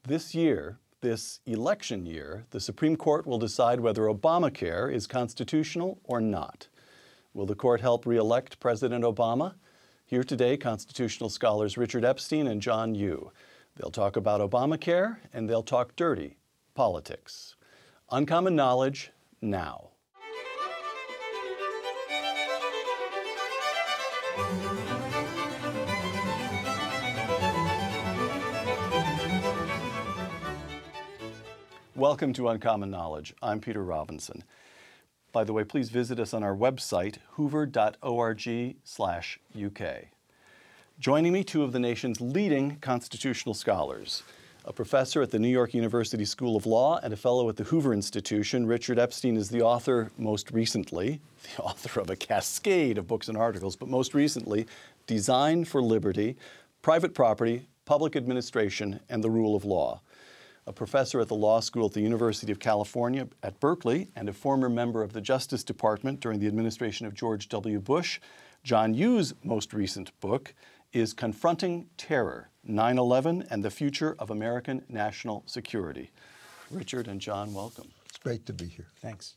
This year, this election year, the Supreme Court will decide whether Obamacare is constitutional or not. Will the court help re-elect President Obama? Here today, constitutional scholars Richard Epstein and John Yoo. They'll talk about Obamacare and they'll talk dirty politics. Uncommon Knowledge now. Welcome to Uncommon Knowledge. I'm Peter Robinson. By the way, please visit us on our website, hoover.org/UK. Joining me, two of the nation's leading constitutional scholars, a professor at the New York University School of Law and a fellow at the Hoover Institution. Richard Epstein is the author, most recently, the author of a cascade of books and articles, but most recently, Design for Liberty, Private Property, Public Administration, and the Rule of Law. A professor at the law school at the University of California at Berkeley and a former member of the Justice Department during the administration of George W. Bush, John Yoo's most recent book is Confronting Terror, 9/11 and the Future of American National Security. Richard and John, welcome. It's great to be here. Thanks.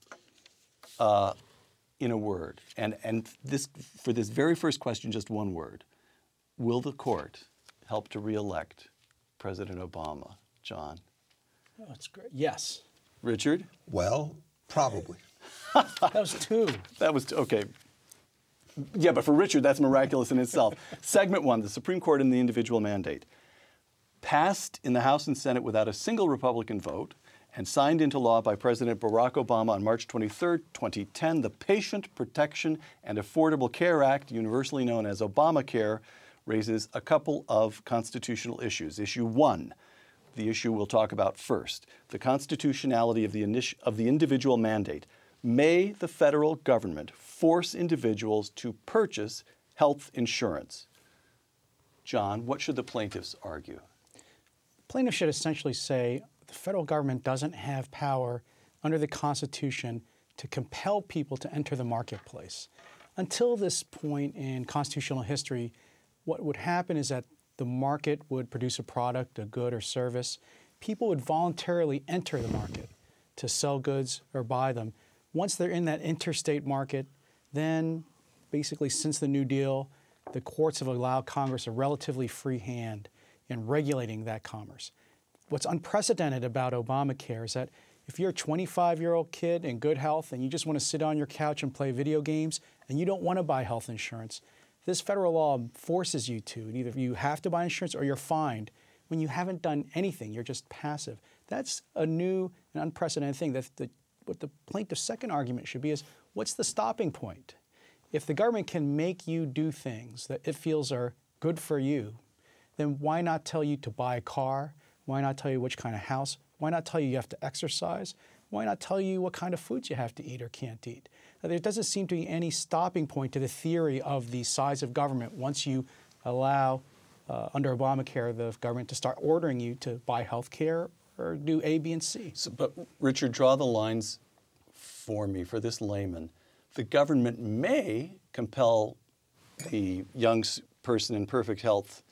In a word, and this for this very first question, just one word. Will the court help to re-elect President Obama? John? Oh, that's great. Yes. Richard? Well, probably. That was two. That was, okay. Yeah, but for Richard, that's miraculous in itself. Segment one, the Supreme Court and the individual mandate. Passed in the House and Senate without a single Republican vote and signed into law by President Barack Obama on March 23, 2010, the Patient Protection and Affordable Care Act, universally known as Obamacare, raises a couple of constitutional issues. Issue one, the issue we'll talk about first, the constitutionality of the individual mandate. May the federal government force individuals to purchase health insurance? John, what should the plaintiffs argue? Plaintiffs should essentially say the federal government doesn't have power under the Constitution to compel people to enter the marketplace. Until this point in constitutional history, what would happen is that the market would produce a product, a good or service. People would voluntarily enter the market to sell goods or buy them. Once they're in that interstate market, then basically since the New Deal, the courts have allowed Congress a relatively free hand in regulating that commerce. What's unprecedented about Obamacare is that if you're a 25-year-old kid in good health and you just want to sit on your couch and play video games and you don't want to buy health insurance, this federal law forces you to. Either you have to buy insurance or you're fined when you haven't done anything. You're just passive. That's a new and unprecedented thing. What the plaintiff's second argument should be is, what's the stopping point? If the government can make you do things that it feels are good for you, then why not tell you to buy a car? Why not tell you which kind of house? Why not tell you have to exercise? Why not tell you what kind of foods you have to eat or can't eat? There doesn't seem to be any stopping point to the theory of the size of government once you allow, under Obamacare, the government to start ordering you to buy health care or do A, B, and C. So, but Richard, draw the lines for me, for this layman. The government may compel the young person in perfect health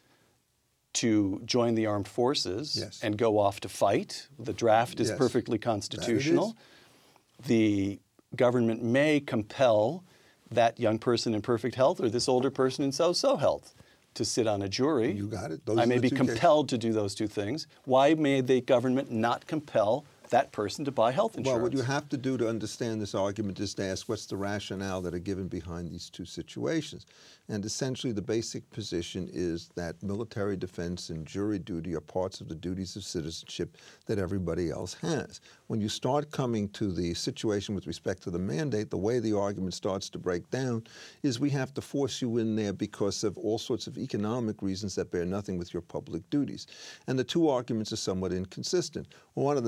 to join the armed forces and go off to fight. The draft is perfectly constitutional. The government may compel that young person in perfect health or this older person in so-so health to sit on a jury. You got it. I may be compelled to do those two things. Why may the government not compel that person to buy health insurance? Well, what you have to do to understand this argument is to ask what's the rationale that are given behind these two situations. And essentially the basic position is that military defense and jury duty are parts of the duties of citizenship that everybody else has. When you start coming to the situation with respect to the mandate, the way the argument starts to break down is we have to force you in there because of all sorts of economic reasons that bear nothing with your public duties. And the two arguments are somewhat inconsistent. Well, one of them says,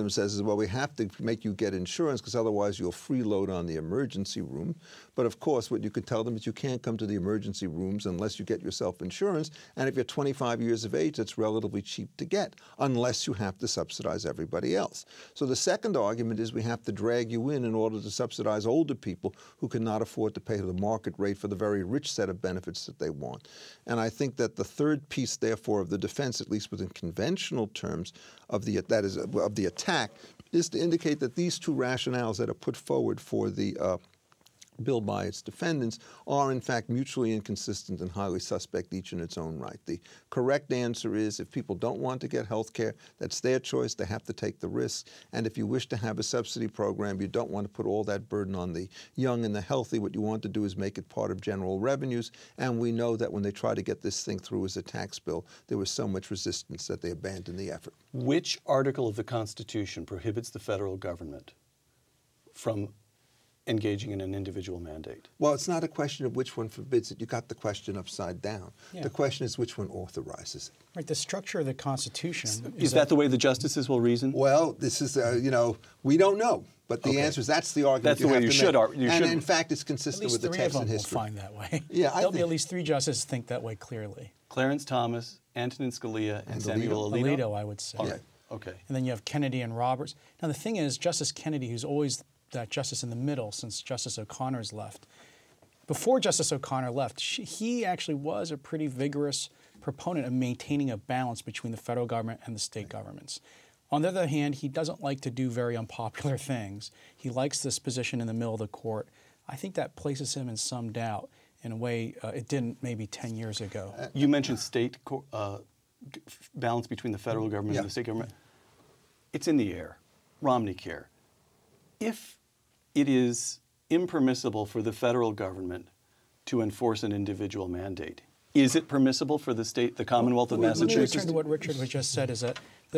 well, we have to make you get insurance because otherwise you'll freeload on the emergency room. But of course, what you could tell them is you can't come to the emergency rooms unless you get yourself insurance. And if you're 25 years of age, it's relatively cheap to get, unless you have to subsidize everybody else. So the second argument is we have to drag you in order to subsidize older people who cannot afford to pay the market rate for the very rich set of benefits that they want. And I think that the third piece, therefore, of the defense, at least within conventional terms, of the attack, is to indicate that these two rationales that are put forward for the bill by its defendants are in fact mutually inconsistent and highly suspect each in its own right. The correct answer is if people don't want to get health care, that's their choice. They have to take the risk. And if you wish to have a subsidy program, you don't want to put all that burden on the young and the healthy. What you want to do is make it part of general revenues. And we know that when they try to get this thing through as a tax bill, there was so much resistance that they abandoned the effort. Which article of the Constitution prohibits the federal government from engaging in an individual mandate? Well, it's not a question of which one forbids it. You got the question upside down. Yeah. The question is which one authorizes it. Right, the structure of the Constitution Is that the way the justices will reason? Well, this is, we don't know. But the answer is that's the argument That's the way you should make. you and should. in fact, it's at consistent least with the three text of and them will history. find that way. Yeah, There'll be at least three justices think that way clearly. Clarence Thomas, Antonin Scalia, and Samuel Alito? Alito, I would say. All right. Okay. And then you have Kennedy and Roberts. Now, the thing is, Justice Kennedy, who's always that justice in the middle since Justice O'Connor's left, before Justice O'Connor left, he actually was a pretty vigorous proponent of maintaining a balance between the federal government and the state governments. On the other hand, he doesn't like to do very unpopular things. He likes this position in the middle of the court. I think that places him in some doubt in a way it didn't maybe 10 years ago. You mentioned balance between the federal government and the state government. It's in the air. Romney Care. If it is impermissible for the federal government to enforce an individual mandate, is it permissible for the Commonwealth of Let me Massachusetts? return to what Richard was just said, is that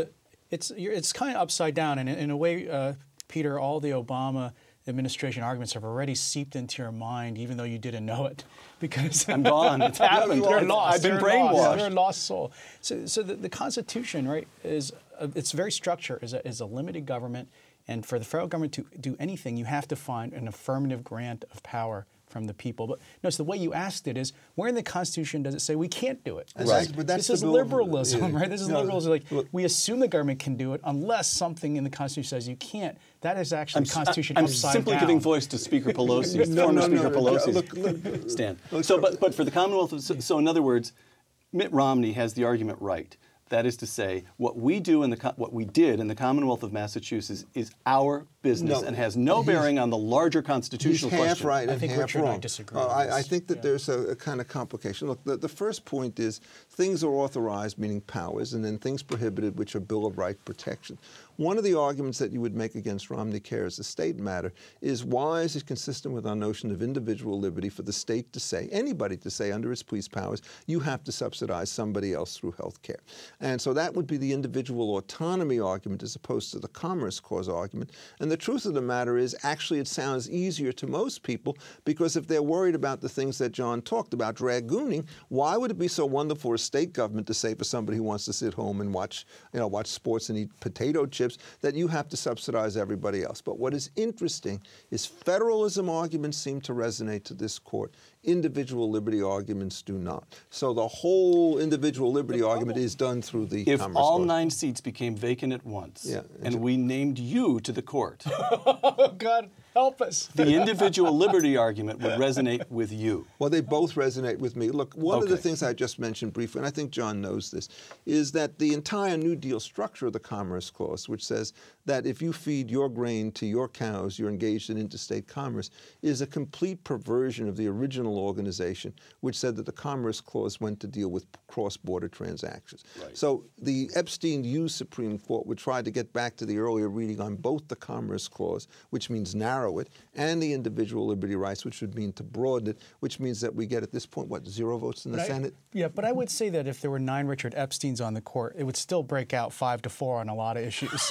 it's kind of upside down. And in a way, Peter, all the Obama administration arguments have already seeped into your mind, even though you didn't know it. Because I'm gone. It's happened. They're lost. I've been They're brainwashed. Lost. They're a lost soul. So the Constitution, right, is its very structure is a limited government. And for the federal government to do anything, you have to find an affirmative grant of power from the people. But notice the way you asked it is, where in the Constitution does it say we can't do it? Right. But that's this is the bill- liberalism, yeah. right? This is No, liberalism. Like, look- we assume the government can do it unless something in the Constitution says you can't. That is actually the Constitution I'm upside simply down. giving voice to Speaker Pelosi, No, former no, Speaker no, Pelosi. look, stand. look, So, but for the Commonwealth, so in other words, Mitt Romney has the argument right. That is to say, what we do what we did in the Commonwealth of Massachusetts is our business No, and has no bearing on the larger constitutional He's half question. right I and think half Richard and I wrong. disagree on I this. think that there's a kind of complication. Look, the first point is things are authorized, meaning powers, and then things prohibited, which are Bill of Right protection. One of the arguments that you would make against Romney Care as a state matter is why is it consistent with our notion of individual liberty for the state to say, anybody to say under its police powers, you have to subsidize somebody else through health care. And so that would be the individual autonomy argument as opposed to the Commerce Clause argument. And the truth of the matter is actually it sounds easier to most people because if they're worried about the things that John talked about, dragooning, why would it be so wonderful for a state government to say for somebody who wants to sit home and watch sports and eat potato chips that you have to subsidize everybody else? But what is interesting is federalism arguments seem to resonate to this court. Individual liberty arguments do not. So the whole individual liberty argument is done through the If Commerce all Clause. 9 seats became vacant at once, Yeah. and we named you to the court, Oh, God, help us. the individual liberty argument would resonate with you. Well, they both resonate with me. Look, one of the Okay. things I just mentioned briefly, and I think John knows this, is that the entire New Deal structure of the Commerce Clause, which says that if you feed your grain to your cows, you're engaged in interstate commerce, is a complete perversion of the original organization, which said that the Commerce Clause went to deal with cross-border transactions. Right. So the Epstein U Supreme Court would try to get back to the earlier reading on both the Commerce Clause, which means narrow it, and the individual liberty rights, which would mean to broaden it, which means that we get at this point, 0 votes in the Senate? Yeah, but I would say that if there were 9 Richard Epsteins on the court, it would still break out 5-4 on a lot of issues.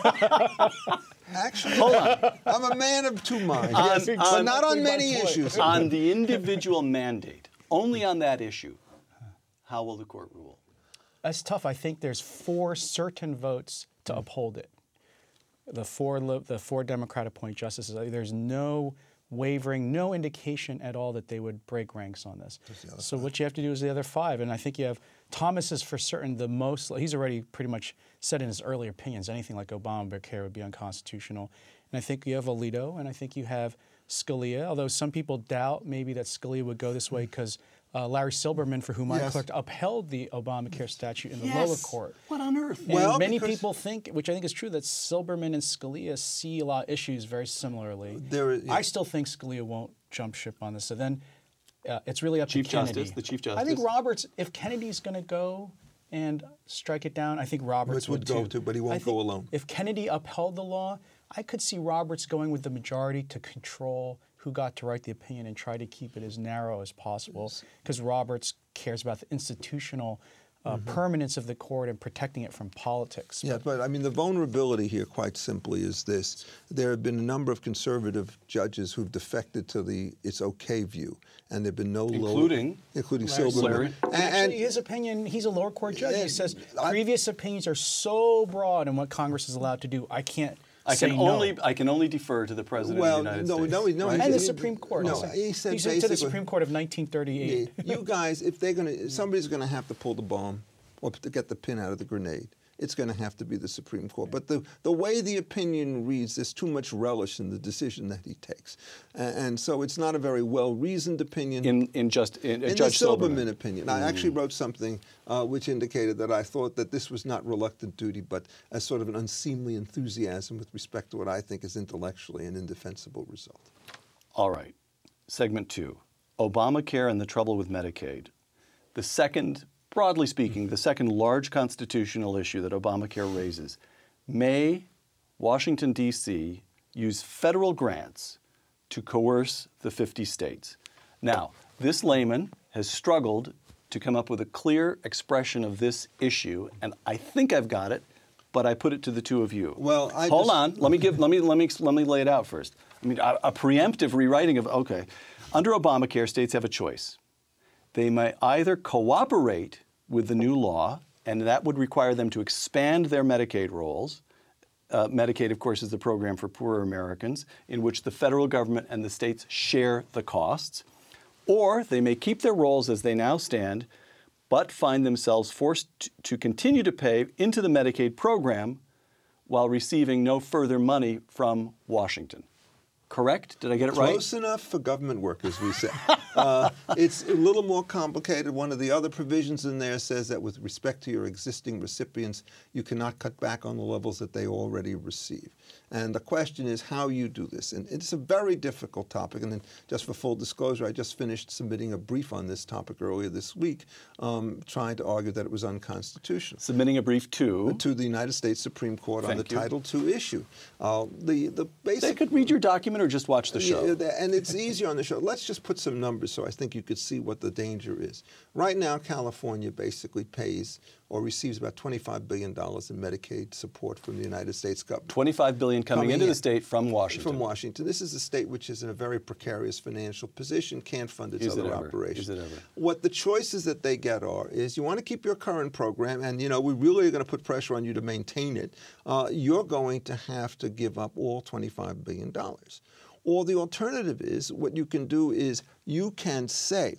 Actually, hold on. I'm a man of two minds, but not on many issues. On the individual mandate, only on that issue, how will the court rule? That's tough. I think there's 4 certain votes to uphold it. the four Democrat-appointed justices, there's no wavering, no indication at all that they would break ranks on this. So what you have to do is the other five, and I think you have Thomas is for certain the most. He's already pretty much said in his earlier opinions anything like Obamacare would be unconstitutional. And I think you have Alito, and I think you have Scalia, although some people doubt maybe that Scalia would go this way because Larry Silberman, for whom I clerked, upheld the Obamacare statute in the lower court. What on earth? And many people think, which I think is true, that Silberman and Scalia see a lot of issues very similarly. I still think Scalia won't jump ship on this. So then it's really up to Kennedy. The Chief Justice. I think Roberts, if Kennedy's going to go and strike it down, I think Roberts would go too, but he won't go alone. If Kennedy upheld the law, I could see Roberts going with the majority to control who got to write the opinion and try to keep it as narrow as possible, because Roberts cares about the institutional permanence of the court and protecting it from politics. Yeah, but I mean, the vulnerability here, quite simply, is this. There have been a number of conservative judges who've defected to the it's okay view, and there have been no including Silberman. And his opinion, he's a lower court judge. He says previous opinions are so broad in what Congress is allowed to do, I can only defer to the President of the United States. No, and the Supreme Court. No, he said to the Supreme Court of 1938. You guys, if somebody's going to have to pull the bomb or to get the pin out of the grenade, it's going to have to be the Supreme Court. But the way the opinion reads, there's too much relish in the decision that he takes. And so it's not a very well-reasoned opinion. In Judge the Silberman opinion. I actually wrote something which indicated that I thought that this was not reluctant duty, but as sort of an unseemly enthusiasm with respect to what I think is intellectually an indefensible result. All right. Segment 2, Obamacare and the trouble with Medicaid. The second, broadly speaking, the second large constitutional issue that Obamacare raises. May Washington, D.C. use federal grants to coerce the 50 states? Now, this layman has struggled to come up with a clear expression of this issue, and I think I've got it, but I put it to the two of you. Well, hold on. Let me lay it out first. I mean, a preemptive rewriting of under Obamacare, states have a choice. They may either cooperate with the new law, and that would require them to expand their Medicaid rolls. Medicaid, of course, is the program for poorer Americans, in which the federal government and the states share the costs. Or they may keep their rolls as they now stand, but find themselves forced to continue to pay into the Medicaid program while receiving no further money from Washington. Correct? Did I get it right? Close enough for government workers, we say. It's a little more complicated. One of the other provisions in there says that with respect to your existing recipients, you cannot cut back on the levels that they already receive. And the question is how you do this. And it's a very difficult topic. And then just for full disclosure, I just finished submitting a brief on this topic earlier this week, trying to argue that it was unconstitutional. Submitting a brief to the United States Supreme Court on the Title II issue. The basic. They could read your document or just watch the show. Yeah, and it's easier on the show. Let's just put some numbers so I think you could see what the danger is. Right now, California basically pays or receives about $25 billion in Medicaid support from the United States government. $25 billion coming into the state from Washington. From Washington. This is a state which is in a very precarious financial position, can't fund its other operations. Is it ever? What the choices that they get is you want to keep your current program, and we really are going to put pressure on you to maintain it. You're going to have to give up all $25 billion. Or the alternative is, what you can do is you can say,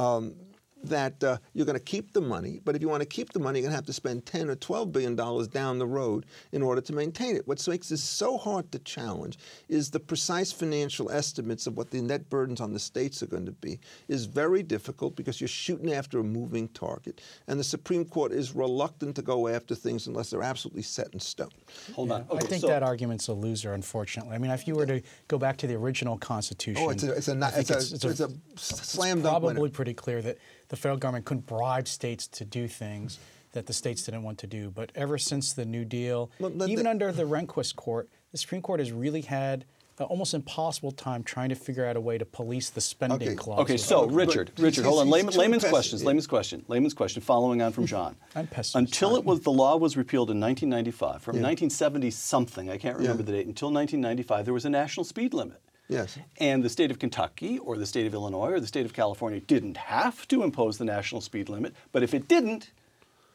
that you're going to keep the money, but if you want to keep the money, you're going to have to spend $10 or $12 billion down the road in order to maintain it. What makes this so hard to challenge is the precise financial estimates of what the net burdens on the states are going to be is very difficult because you're shooting after a moving target. And the Supreme Court is reluctant to go after things unless they're absolutely set in stone. Hold on. Okay, I think that argument's a loser, unfortunately. I mean, if you were to go back to the original Constitution, it's a slam dunk. It's probably pretty clear that the federal government couldn't bribe states to do things that the states didn't want to do. But ever since the New Deal, even under the Rehnquist court, the Supreme Court has really had an almost impossible time trying to figure out a way to police the spending clause. Okay, so Richard, hold on. Layman's question, following on from John. I'm pessimistic. Until the law was repealed in 1995, from 1970-something, I can't remember the date, until 1995, there was a national speed limit. Yes. And the state of Kentucky or the state of Illinois or the state of California didn't have to impose the national speed limit. But if it didn't,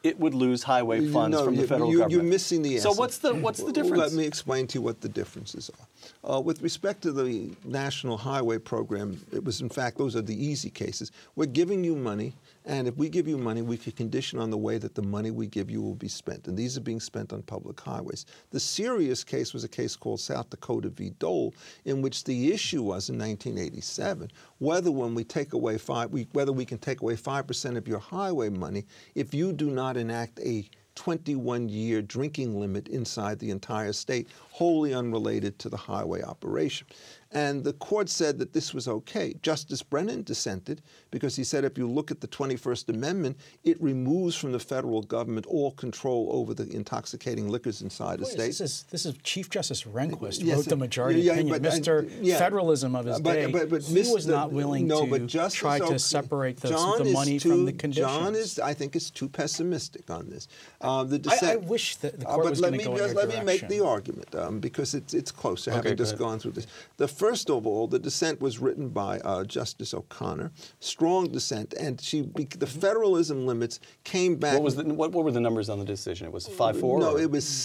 it would lose highway funds from the federal government. You're missing the essence. So what's the difference? Let me explain to you what the differences are. With respect to the National Highway Program, it was, in fact, those are the easy cases. We're giving you money, and if we give you money, we could condition on the way that the money we give you will be spent. And these are being spent on public highways. The serious case was a case called South Dakota v. Dole, in which the issue was in 1987 whether when we take away whether we can take away 5% of your highway money if you do not enact a 21-year drinking limit inside the entire state, wholly unrelated to the highway operation. And the court said that this was okay. Justice Brennan dissented because he said if you look at the 21st Amendment, it removes from the federal government all control over the intoxicating liquors inside the state. This is Chief Justice Rehnquist wrote the majority opinion. Mr. Federalism of his day, he was not willing to try to separate the money from the conditions. John I think, is too pessimistic on this. I wish that the court was going to go in your direction. Let me make the argument because it's closer, having just gone through this. First of all, the dissent was written by Justice O'Connor, strong dissent, and the federalism limits came back. What were the numbers on the decision? It was 5-4? No, it was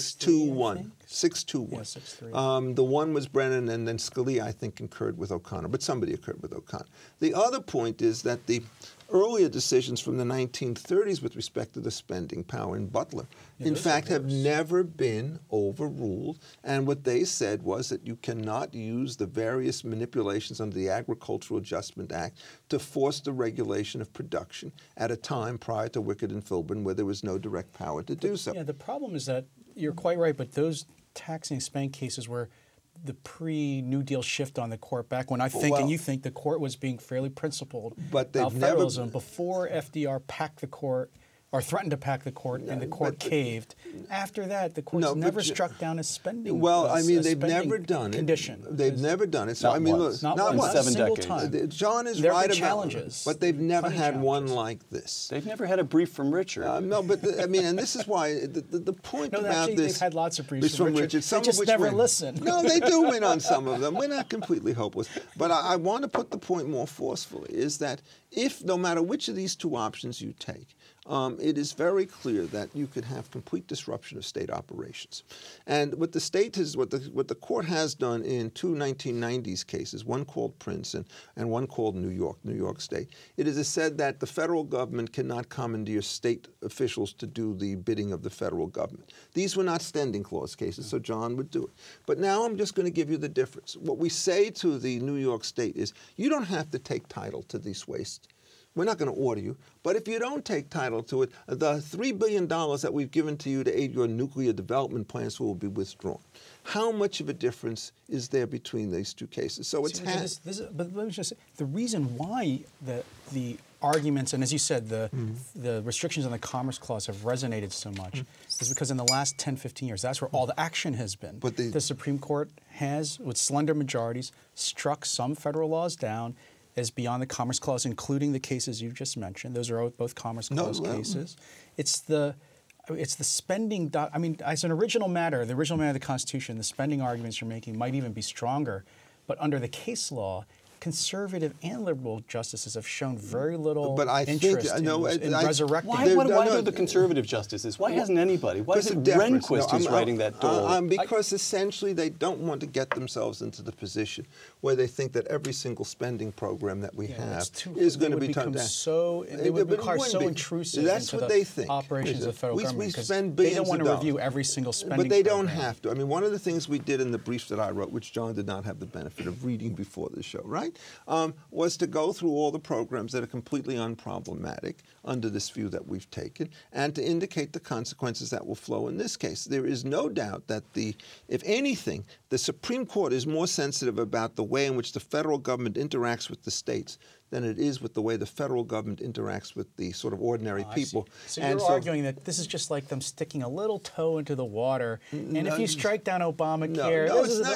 6-1. 6-2-1. Yeah, 6-3. The one was Brennan, and then Scalia, I think, concurred with O'Connor, but somebody concurred with O'Connor. The other point is that the earlier decisions from the 1930s with respect to the spending power in Butler, in fact, have never been overruled. And what they said was that you cannot use the various manipulations under the Agricultural Adjustment Act to force the regulation of production at a time prior to Wickard and Filburn where there was no direct power to do so. Yeah, the problem is that you're quite right, but those taxing spend cases were the pre-New Deal shift on the court back when I think and you think the court was being fairly principled about federalism before FDR packed the court or threatened to pack the court and the court caved. After that, the court's never struck down a spending Well, I mean, they've never done it. Condition. They've never done it. So, I mean, look, not once. 7 single decades. time. John is There have right been about challenges, but they've never plenty had one challenges. like this. They've never had a brief from Richard. No, but I mean, and this is why the point No, about actually, this. they've had lots of briefs from from Richard. Richard. Some They just of which never win. listen. No, they do win on some of them. We're not completely hopeless. But I want to put the point more forcefully, is that if, no matter which of these two options you take, it is very clear that you could have complete disruption of state operations. And what the state has, what the court has done in two 1990s cases, one called Prince and one called New York State, it is said that the federal government cannot commandeer state officials to do the bidding of the federal government. These were not standing clause cases, so John would do it. But now I'm just going to give you the difference. What we say to the New York State is, you don't have to take title to this waste. We're not going to order you. But if you don't take title to it, the $3 billion that we've given to you to aid your nuclear development plans will be withdrawn. How much of a difference is there between these two cases? So it's but let me just say, the reason why the arguments, and as you said, the restrictions on the Commerce Clause have resonated so much is because in the last 10, 15 years, that's where all the action has been. But the Supreme Court has, with slender majorities, struck some federal laws down as beyond the Commerce Clause, including the cases you just mentioned. Those are both Commerce Clause cases. It's the spending. I mean, as an original matter, the original matter of the Constitution, the spending arguments you're making might even be stronger. But under the case law, conservative and liberal justices have shown very little interest in resurrecting. Why do the conservative justices? Why hasn't anybody? Why is it Rehnquist who's writing that Dole? Because essentially they don't want to get themselves into the position where they think that every single spending program that we have is going to be turned down. They would become so intrusive into the operations of the federal government because they don't want to review every single spending But they program. don't have to. I mean, one of the things we did in the briefs that I wrote, which John did not have the benefit of reading before the show, right? Was to go through all the programs that are completely unproblematic under this view that we've taken and to indicate the consequences that will flow in this case. There is no doubt that if anything, the Supreme Court is more sensitive about the way in which the federal government interacts with the states than it is with the way the federal government interacts with the sort of ordinary people. So you're arguing that this is just like them sticking a little toe into the water, and if you strike down Obamacare,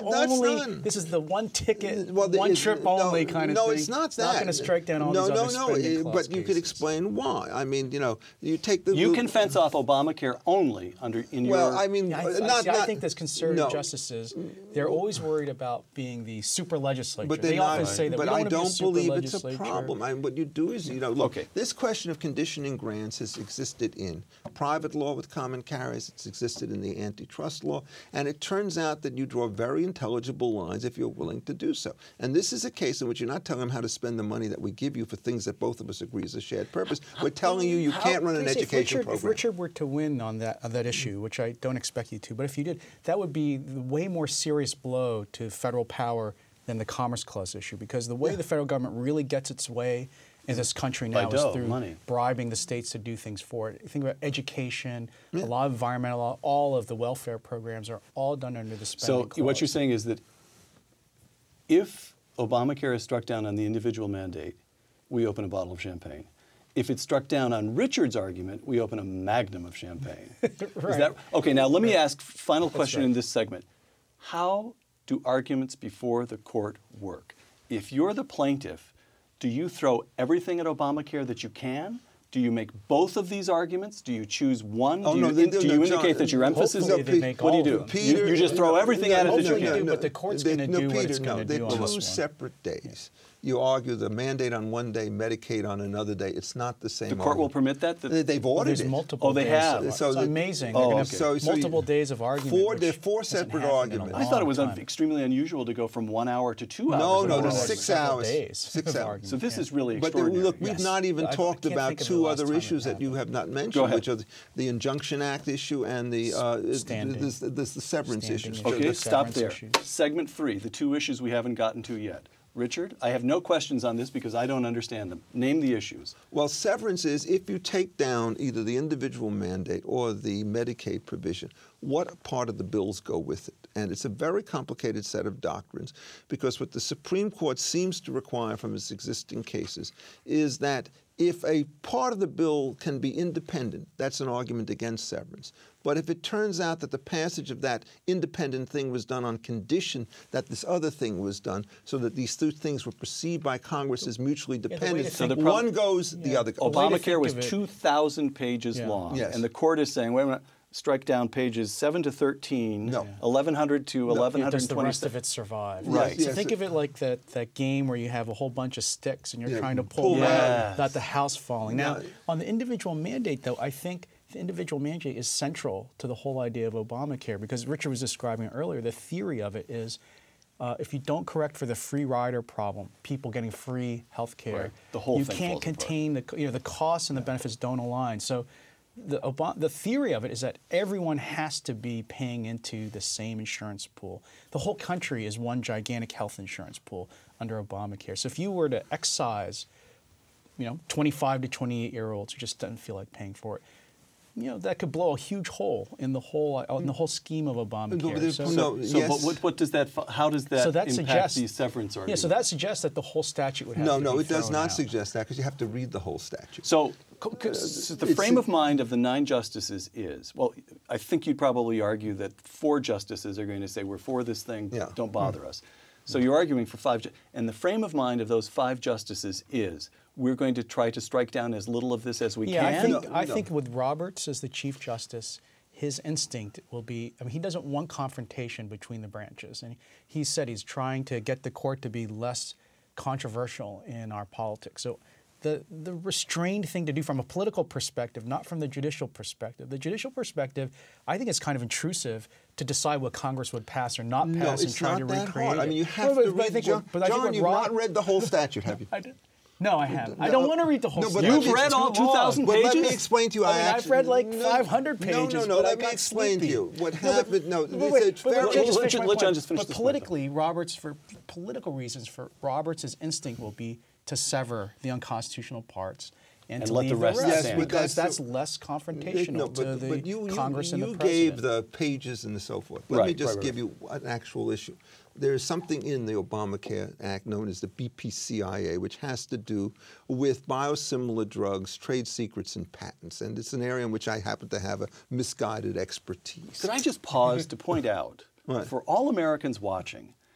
this is the one ticket, one trip only kind of thing. No, it's not that. It's not going to strike down all these other spending clause but you could explain why. I mean, you take the... You can fence off Obamacare only in your... Well, I mean, I think there's conservative justices, they're always worried about being the super legislature. But they often say that we don't want to be a super believe legislature. it's a problem. I mean, what you do is, look, Okay. this question of conditioning grants has existed in private law with common carriers. It's existed in the antitrust law. And it turns out that you draw very intelligible lines if you're willing to do so. And this is a case in which you're not telling them how to spend the money that we give you for things that both of us agree is a shared purpose. We're telling you you can't run an education program. If Richard were to win on that issue, which I don't expect you to, but if you did, that would be the way more serious blow to federal power than the Commerce Clause issue, because the way the federal government really gets its way in this country now is through money. bribing the states to do things for it. Think about education, a lot of environmental law, all of the welfare programs are all done under the spending clause. So what you're saying is that if Obamacare is struck down on the individual mandate, we open a bottle of champagne. If it's struck down on Richard's argument, we open a magnum of champagne. Right. Is that okay? Now let me ask final That's question right. in this segment. How do arguments before the court work? If you're the plaintiff, do you throw everything at Obamacare that you can? Do you make both of these arguments? Do you choose one? Oh, do you, no, do you indicate that your emphasis hopefully is? they make What do you all do? of them. Peter, you just throw everything at it that you hopefully can. do, but the court's gonna do what it's gonna do on they're this two one. separate days. You argue the mandate on one day, Medicaid on another day. It's not the same. The court will argument. permit that? They've Well, ordered there's it. multiple Oh, they days. have. It's So the- amazing. Oh, They're gonna okay. have So multiple days of argument. There are which four hasn't separate happened in a arguments. I thought it was long time. extremely unusual to go from 1 hour to 2 hours. No, in no, one there's hour. 6 Several hours. days 6 of hours. argument. So this Yeah. is really But extraordinary. look, we've Yes. not even I talked can't about think of the two last other time it issues that you happened. have not mentioned, Go ahead. which are the Injunction Act issue and the Standing. the severance Standing issues. issue. Okay, The stop severance there. issues. Segment 3, the two issues we haven't gotten to yet. Richard, I have no questions on this because I don't understand them. Name the issues. Well, severance is if you take down either the individual mandate or the Medicaid provision, what part of the bills go with it? And it's a very complicated set of doctrines because what the Supreme Court seems to require from its existing cases is that if a part of the bill can be independent, that's an argument against severance. But if it turns out that the passage of that independent thing was done on condition that this other thing was done, so that these two things were perceived by Congress as mutually way to dependent, think- one goes, the other goes. way to Obamacare think was of it- 2,000 pages Yeah. long. Yes. And the court is saying, wait a minute, strike down pages 7 to 13, No. 1,100 to Does the 1120. rest of it survive? Right. So Yes. think of it like that game where you have a whole bunch of sticks and you're Yeah, trying to pull pull them out out. without the house falling. Now, Yeah. on the individual mandate, though, I think the individual mandate is central to the whole idea of Obamacare because Richard was describing it earlier. The theory of it is if you don't correct for the free rider problem, people getting free health care, Right. The whole you thing can't falls apart. contain the costs and the benefits don't align. So the theory of it is that everyone has to be paying into the same insurance pool. The whole country is one gigantic health insurance pool under Obamacare. So if you were to excise, 25 to 28-year-olds who just don't feel like paying for it, that could blow a huge hole in the whole scheme of Obamacare. What does that? How does that impact suggests the severance argument? Yeah, so that suggests that the whole statute would have to be No, it does thrown not out. suggest that because you have to read the whole statute. So the frame of mind of the 9 justices is, well, I think you'd probably argue that 4 justices are going to say, we're for this thing, Yeah. don't bother us. So you're arguing for 5, and the frame of mind of those 5 justices is, we're going to try to strike down as little of this as we Yeah, can? I think with Roberts as the Chief Justice, his instinct will be, he doesn't want confrontation between the branches. And he said he's trying to get the court to be less controversial in our politics. So the restrained thing to do from a political perspective, not from the judicial perspective. The judicial perspective, I think, is kind of intrusive to decide what Congress would pass or not No, pass and it's try not to that recreate hard. it. I mean, you have No, to but I read, think John, what- but I think John what you've Rob- not read the whole statute, have you? No, I haven't. I don't want to read the whole No, but statute. You've It's read all too long. 2,000 But let me pages? explain to you. I mean, I've actually- read like no, 500 pages. No, but I let me got explain to sleepy. you. What No, happened, no, but it's wait, a but very- let me just finish my let John point. just finish But this point. politically, Roberts, for political reasons, for Roberts' instinct will be to sever the unconstitutional parts and to let the leave rest Yes, stand. but because that's- that's less confrontational to the but you, Congress and the you president. gave the pages and so forth. Let me Right, just right, give you an actual issue. There is something in the Obamacare Act known as the BPCIA, which has to do with biosimilar drugs, trade secrets, and patents. And it's an area in which I happen to have a misguided expertise. Could I just pause to point out, Right. for all Americans watching,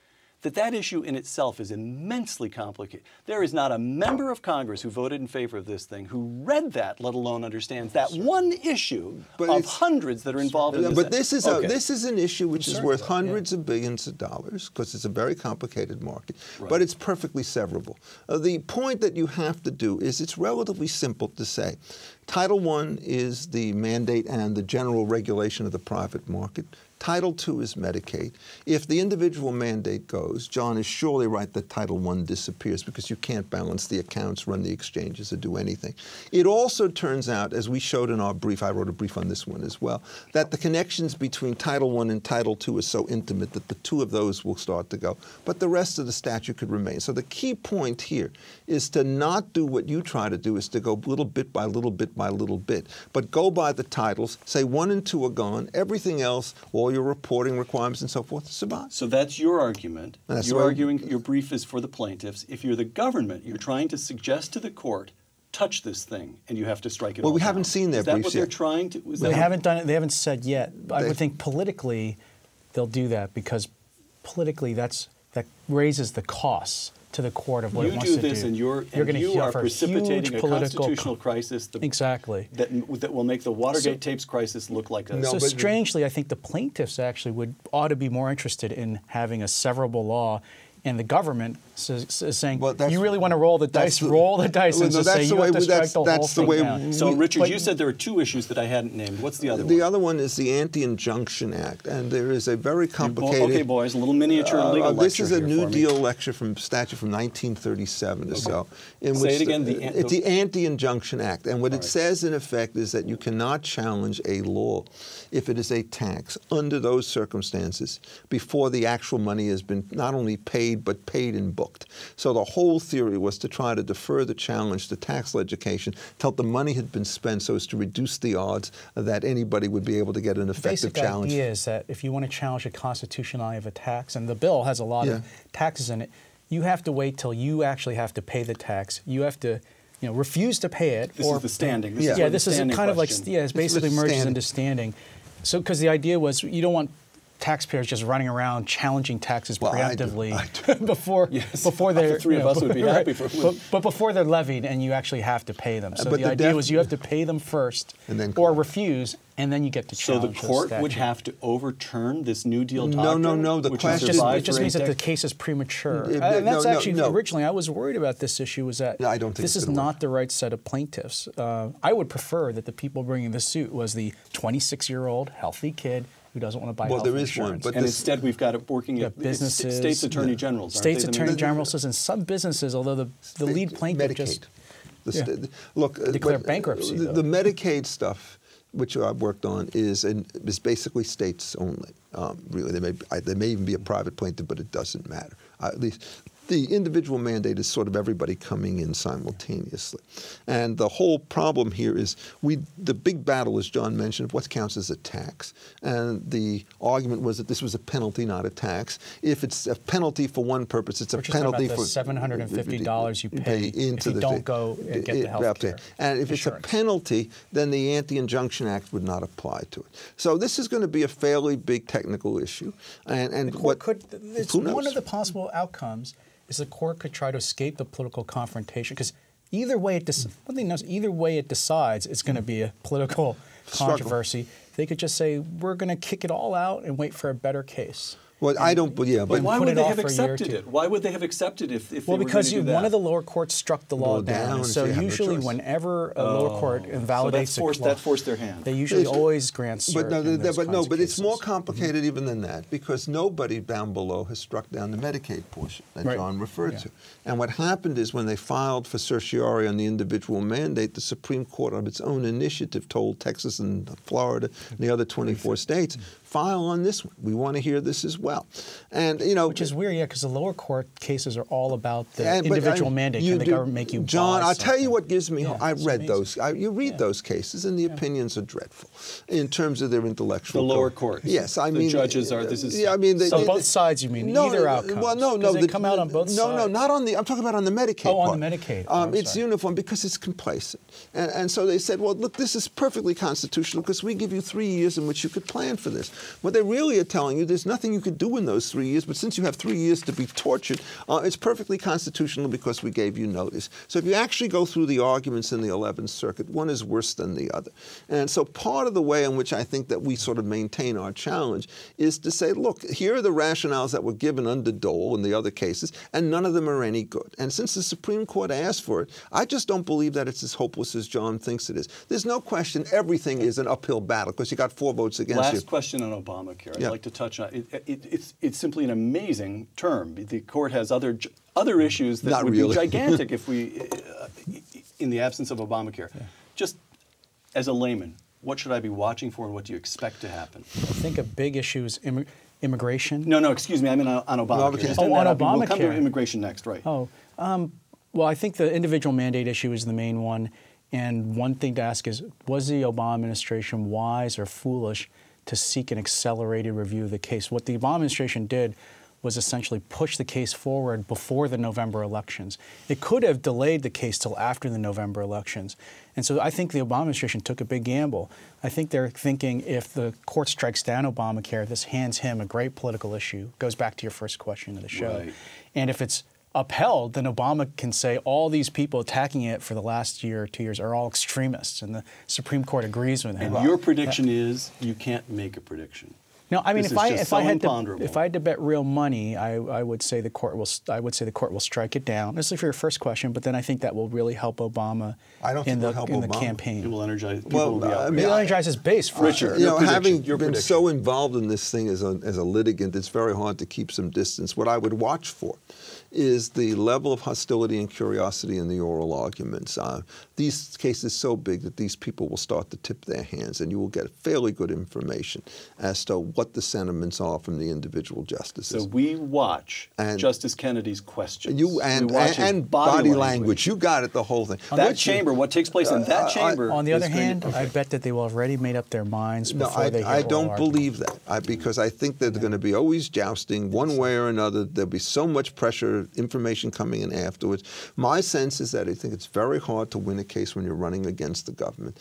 that issue in itself is immensely complicated. There is not a member of Congress who voted in favor of this thing who read that, let alone understands that one issue of hundreds that are involved in this. But this is Okay. this is an issue which is worth hundreds yeah. of billions of dollars because it's a very complicated market, Right. but it's perfectly severable. The point that you have to do is it's relatively simple to say. Title I is the mandate and the general regulation of the private market. Title II is Medicaid. If the individual mandate goes, John is surely right that Title I disappears because you can't balance the accounts, run the exchanges, or do anything. It also turns out, as we showed in our brief, I wrote a brief on this one as well, that the connections between Title I and Title II is so intimate that the two of those will start to go. But the rest of the statute could remain. So the key point here is to not do what you try to do, is to go little bit by little bit by little bit, but go by the titles, say 1 and 2 are gone, everything else, all your reporting requirements and so forth, survives. So that's your argument. That's You're what- arguing your brief is for the plaintiffs. If you're the government, you're trying to suggest to the court, touch this thing, and you have to strike it Well, all we haven't down. seen their Is that briefs what they're yet. trying to? Is They that haven't done it. They haven't said yet. I They- would think politically, they'll do that because politically, that raises the costs to the court of what You it wants do to this, do. and You're you gonna are suffer precipitating huge a political constitutional crisis Exactly. that will make the Watergate tapes crisis look like a. No, So but- strangely, I think the plaintiffs actually ought to be more interested in having a severable law, and the government is saying, Well, that's- you really want to roll the that's dice, the- roll the dice, Well, and no, just that's say the you way have to we- strike that's- the whole that's the thing way down. So, Richard, but- you said there are two issues that I hadn't named. What's the other one? The other one is the Anti-Injunction Act, and there is a very complicated. Okay, boys, a little miniature legal This lecture is a here New for me. Deal lecture from statute from 1937 or so. In Say which it again, it's the Anti-Injunction Act, and what it right. says in effect is that you cannot challenge a law if it is a tax under those circumstances before the actual money has been not only paid but paid and booked. So the whole theory was to try to defer the challenge to tax legislation till the money had been spent, so as to reduce the odds that anybody would be able to get an The effective basic challenge. idea is that if you want to challenge the constitutionality of a tax, and the bill has a lot Yeah. of taxes in it, you have to wait till you actually have to pay the tax. You have to, refuse to pay it. This is the standing. This Yeah. is Yeah, where the this is standing kind of like, question- it basically It's merges standing. into standing. So, because the idea was you don't want taxpayers just running around challenging taxes Well, I do. preemptively I before Yes. before The they're three of us would be happy for- but before they're levied and you actually have to pay them. So But the the idea def- was you have to pay them first And then or refuse, and then you get to So the challenge court would statute. have to overturn this New Deal No, doctrine? no, no, the which question- has survived It just for means that the 8 case is premature. No, And that's no, actually, no. originally, I was worried about this issue was that No, I don't think this it's is gonna not the right set of plaintiffs. I would prefer that the people bringing the suit was the 26-year-old healthy kid who doesn't want to buy Well, health there is one, insurance. but And this- instead, we've got it working You at got businesses, states attorney generals. aren't States they, the attorney main- generals and some businesses, although the lead plaintiff Medicaid. just The Yeah. Look, Declare but, bankruptcy, The, though. the Medicaid stuff, which I've worked on, is basically states only. Really, there may even be a private plaintiff, but it doesn't matter. At least the individual mandate is sort of everybody coming in simultaneously. And the whole problem here is the big battle, as John mentioned, of what counts as a tax. And the argument was that this was a penalty, not a tax. If it's a penalty for one purpose, it's a We're just talking penalty about the for $750 you pay if you don't go and get the health care And if it's a insurance. penalty, then the Anti-Injunction Act would not apply to it. So this is going to be a fairly big technical issue. And The what court could, it's who knows? one of the possible outcomes is the court could try to escape the political confrontation because either way one thing knows, either way it decides, it's going to be a political Struggle. controversy. They could just say we're going to kick it all out and wait for a better case. Well, I don't. Yeah, But but why put would it they off have for a year or accepted two. it? Why would they have accepted if they Well, were because going to do that? one of the lower courts struck the law Go down down. and So say you have no usually, choice. whenever a lower court invalidates so that forced their hand. they usually It's- always grant cert. But no, in those but kinds no, of but it's more cases. complicated even than that because nobody down below has struck down the Medicaid portion that Right. John referred Yeah. to. And what happened is when they filed for certiorari on the individual mandate, the Supreme Court, on its own initiative, told Texas and Florida and the other 24 states, file on this one. We want to hear this as well. And Which is weird, yeah, because the lower court cases are all about the but individual mandate. Can the government make you John, buy I'll tell you something? what gives me Yeah, hope. I it's read amazing. those. You read those cases, and the opinions are dreadful in terms of their intellectual. The lower code. courts. Yes, I The mean judges are- this is- Yeah, I mean. So both sides, you mean, either outcomes? Well, no, 'Cause no. they come out on both No, sides. not on the. I'm talking about on the Medicaid. Oh, on part. the Medicaid. Oh, I'm it's sorry. uniform because it's complacent, and so they said, well, look, this is perfectly constitutional because we give you 3 years in which you could plan for this. What they really are telling you, there's nothing you could do in those 3 years, but since you have 3 years to be tortured, it's perfectly constitutional because we gave you notice. So if you actually go through the arguments in the 11th Circuit, one is worse than the other. And so part of the way in which I think that we sort of maintain our challenge is to say, look, here are the rationales that were given under Dole in the other cases, and none of them are any good. And since the Supreme Court asked for it, I just don't believe that it's as hopeless as John thinks it is. There's no question everything is an uphill battle because you got 4 votes against you. Last question on Obamacare. Yeah. I'd like to touch on it. It's simply an amazing term. The court has other issues that Not would really. be gigantic if we, in the absence of Obamacare. Yeah. Just as a layman, what should I be watching for, and what do you expect to happen? I think a big issue is immigration. No, excuse me. I mean on Obamacare. Just Oh, on We'll come to Obamacare. immigration next, right? Oh, well, I think the individual mandate issue is the main one. And one thing to ask is, was the Obama administration wise or foolish to seek an accelerated review of the case? What the Obama administration did was essentially push the case forward before the November elections. It could have delayed the case till after the November elections. And so I think the Obama administration took a big gamble. I think they're thinking if the court strikes down Obamacare, this hands him a great political issue. Goes back to your first question of the show. Right. And if it's upheld, then Obama can say all these people attacking it for the last year or 2 years are all extremists, and the Supreme Court agrees with him. And your prediction is you can't make a prediction. No, I mean, This if is I just if so I had imponderable. to bet real money, I would say the court will strike it down. This is for your first question, but then I think that will really help Obama I don't think in it'll help the Obama. It campaign. will energize people. Well, will be I outraged. mean, It'll energize his base. For Richard, sure. your having prediction, your been prediction. so involved in this thing as a litigant, it's very hard to keep some distance. What I would watch for is the level of hostility and curiosity in the oral arguments. These cases so big that these people will start to tip their hands, and you will get fairly good information as to what the sentiments are from the individual justices. So we watch And- Justice Kennedy's questions. You We and watch his body language. You got it, the whole thing. That chamber, what takes place in that chamber. On the is other going hand, to- I bet that they will have already made up their minds No, before they hear I oral don't argument. believe that because I think that they're going to be always jousting one way or another. There'll be so much pressure, information coming in afterwards. My sense is that I think it's very hard to win a case when you're running against the government.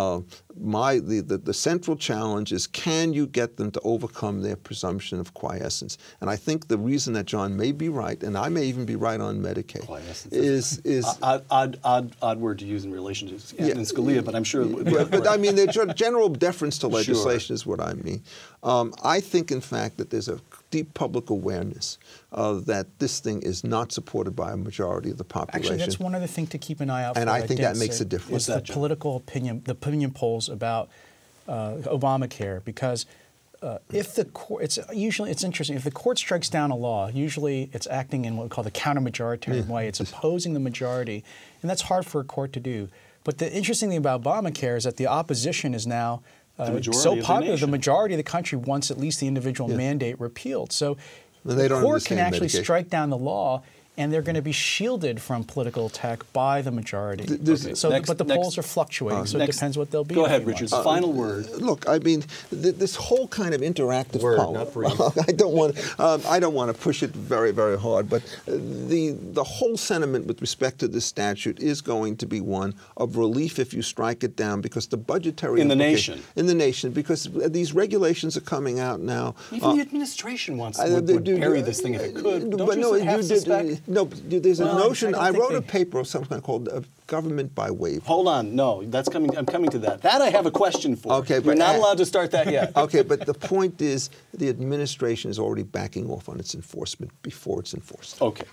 The central challenge is, can you get them to overcome their presumption of quiescence? And I think the reason that John may be right, and I may even be right on Medicaid, Quiescence is odd word to use in relation to Antonin Scalia, but I'm sure. but I mean, the general deference to legislation is what I mean. I think, in fact, that there's a deep public awareness that this thing is not supported by a majority of the population. Actually, that's one other thing to keep an eye out for. And I think didn't that makes say, a difference. Is What's that, the John? political opinion, the opinion polls about Obamacare, because if the court, it's interesting. If the court strikes down a law, usually it's acting in what we call the counter-majoritarian way. It's opposing the majority, and that's hard for a court to do. But the interesting thing about Obamacare is that the opposition is now majority so of the popular. The nation. majority of the country wants at least the individual mandate repealed. So And they the don't court can understand actually Medicaid. strike down the law, and they're going to be shielded from political attack by the majority. So, Next- but the next- polls are fluctuating, so it next- depends what they'll be. Go in a ahead, few Richard. months. Final word. Look, I mean, this whole kind of interactive Word, power. not brief. I don't want to push it very, very hard, but the whole sentiment with respect to this statute is going to be one of relief if you strike it down, because the budgetary In the implication- nation. in the nation, because these regulations are coming out now. Even the administration wants I- would they do- bury this thing if it could. Don't but you no, half suspect? there's a Well, notion. I I don't wrote a think paper of some kind called government by waiver. Hold on. No, that's coming. I'm coming to that. That I have a question for. Okay, You're but not allowed to start that yet. Okay, but the point is the administration is already backing off on its enforcement before it's enforced. Okay.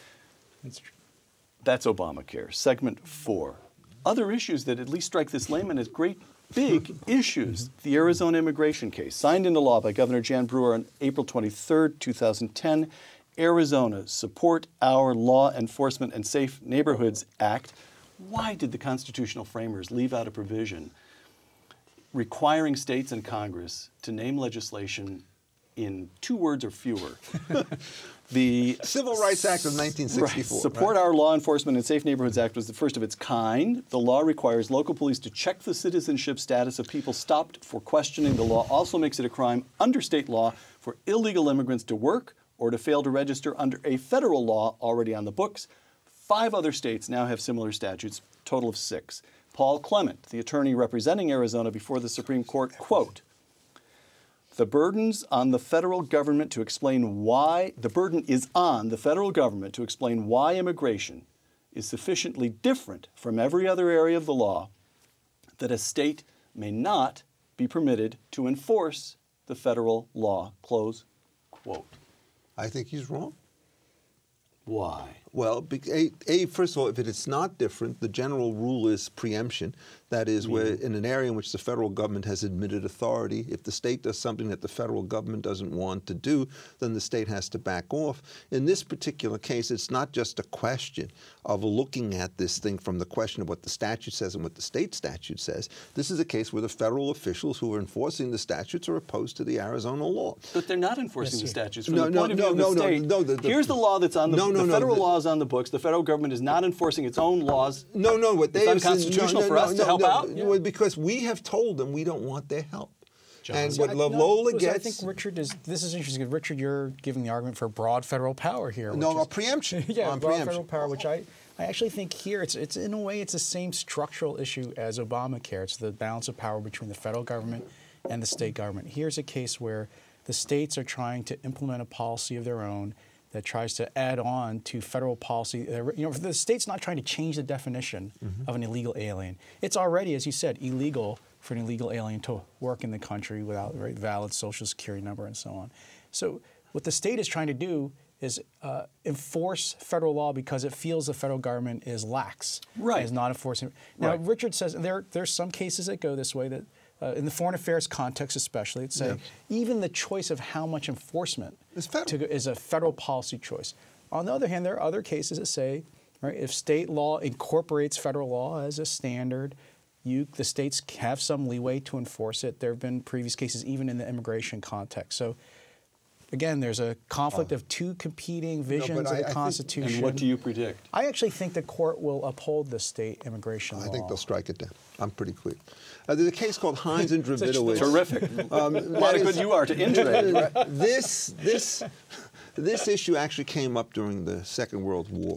That's Obamacare. Segment 4. Other issues that at least strike this layman as great big issues. The Arizona immigration case, signed into law by Governor Jan Brewer on April 23rd, 2010. Arizona, Support Our Law Enforcement and Safe Neighborhoods Act. Why did the constitutional framers leave out a provision requiring states and Congress to name legislation in 2 words or fewer? The Civil Rights Act of 1964. Right. Support Our Law Enforcement and Safe Neighborhoods Act was the first of its kind. The law requires local police to check the citizenship status of people stopped for questioning. The law also makes it a crime under state law for illegal immigrants to work or to fail to register under a federal law already on the books. 5 other states now have similar statutes, total of 6. Paul Clement, the attorney representing Arizona before the Supreme Court, quote, the burden's on the federal government to explain why, the burden is on the federal government to explain why immigration is sufficiently different from every other area of the law that a state may not be permitted to enforce the federal law, close quote. I think he's wrong. Why? Well, first of all, if it is not different, the general rule is preemption. That is, where in an area in which the federal government has admitted authority, if the state does something that the federal government doesn't want to do, then the state has to back off. In this particular case, it's not just a question of looking at this thing from the question of what the statute says and what the state statute says. This is a case where the federal officials who are enforcing the statutes are opposed to the Arizona law. But they're not enforcing the statutes. From No, the point of view of the state, here's the law that's on the federal law is on the books. The federal government is not enforcing its own laws. What they it's unconstitutional for us to help out? Well, because we have told them we don't want their help. John, and what Lola gets... I think Richard is... This is interesting. Richard, you're giving the argument for broad federal power here. No, preemption. Yeah, on broad preemption. federal power, which I actually think here, it's in a way, it's the same structural issue as Obamacare. It's the balance of power between the federal government and the state government. Here's a case where the states are trying to implement a policy of their own that tries to add on to federal policy. The state's not trying to change the definition of an illegal alien. It's already, as you said, illegal for an illegal alien to work in the country without a valid Social Security number and so on. So what the state is trying to do is enforce federal law because it feels the federal government is lax, is not enforcing. Now, Richard says there's some cases that go this way that in the foreign affairs context especially, it's saying even the choice of how much enforcement is a federal policy choice. On the other hand, there are other cases that say, if state law incorporates federal law as a standard, the states have some leeway to enforce it. There have been previous cases even in the immigration context. So again, there's a conflict of two competing visions of the Constitution. And what do you predict? I actually think the court will uphold the state immigration law. I think they'll strike it down. I'm pretty clear. There's a case called Hines and Dravidowitz. Terrific. A lot of good you are to integrate. This issue actually came up during the Second World War.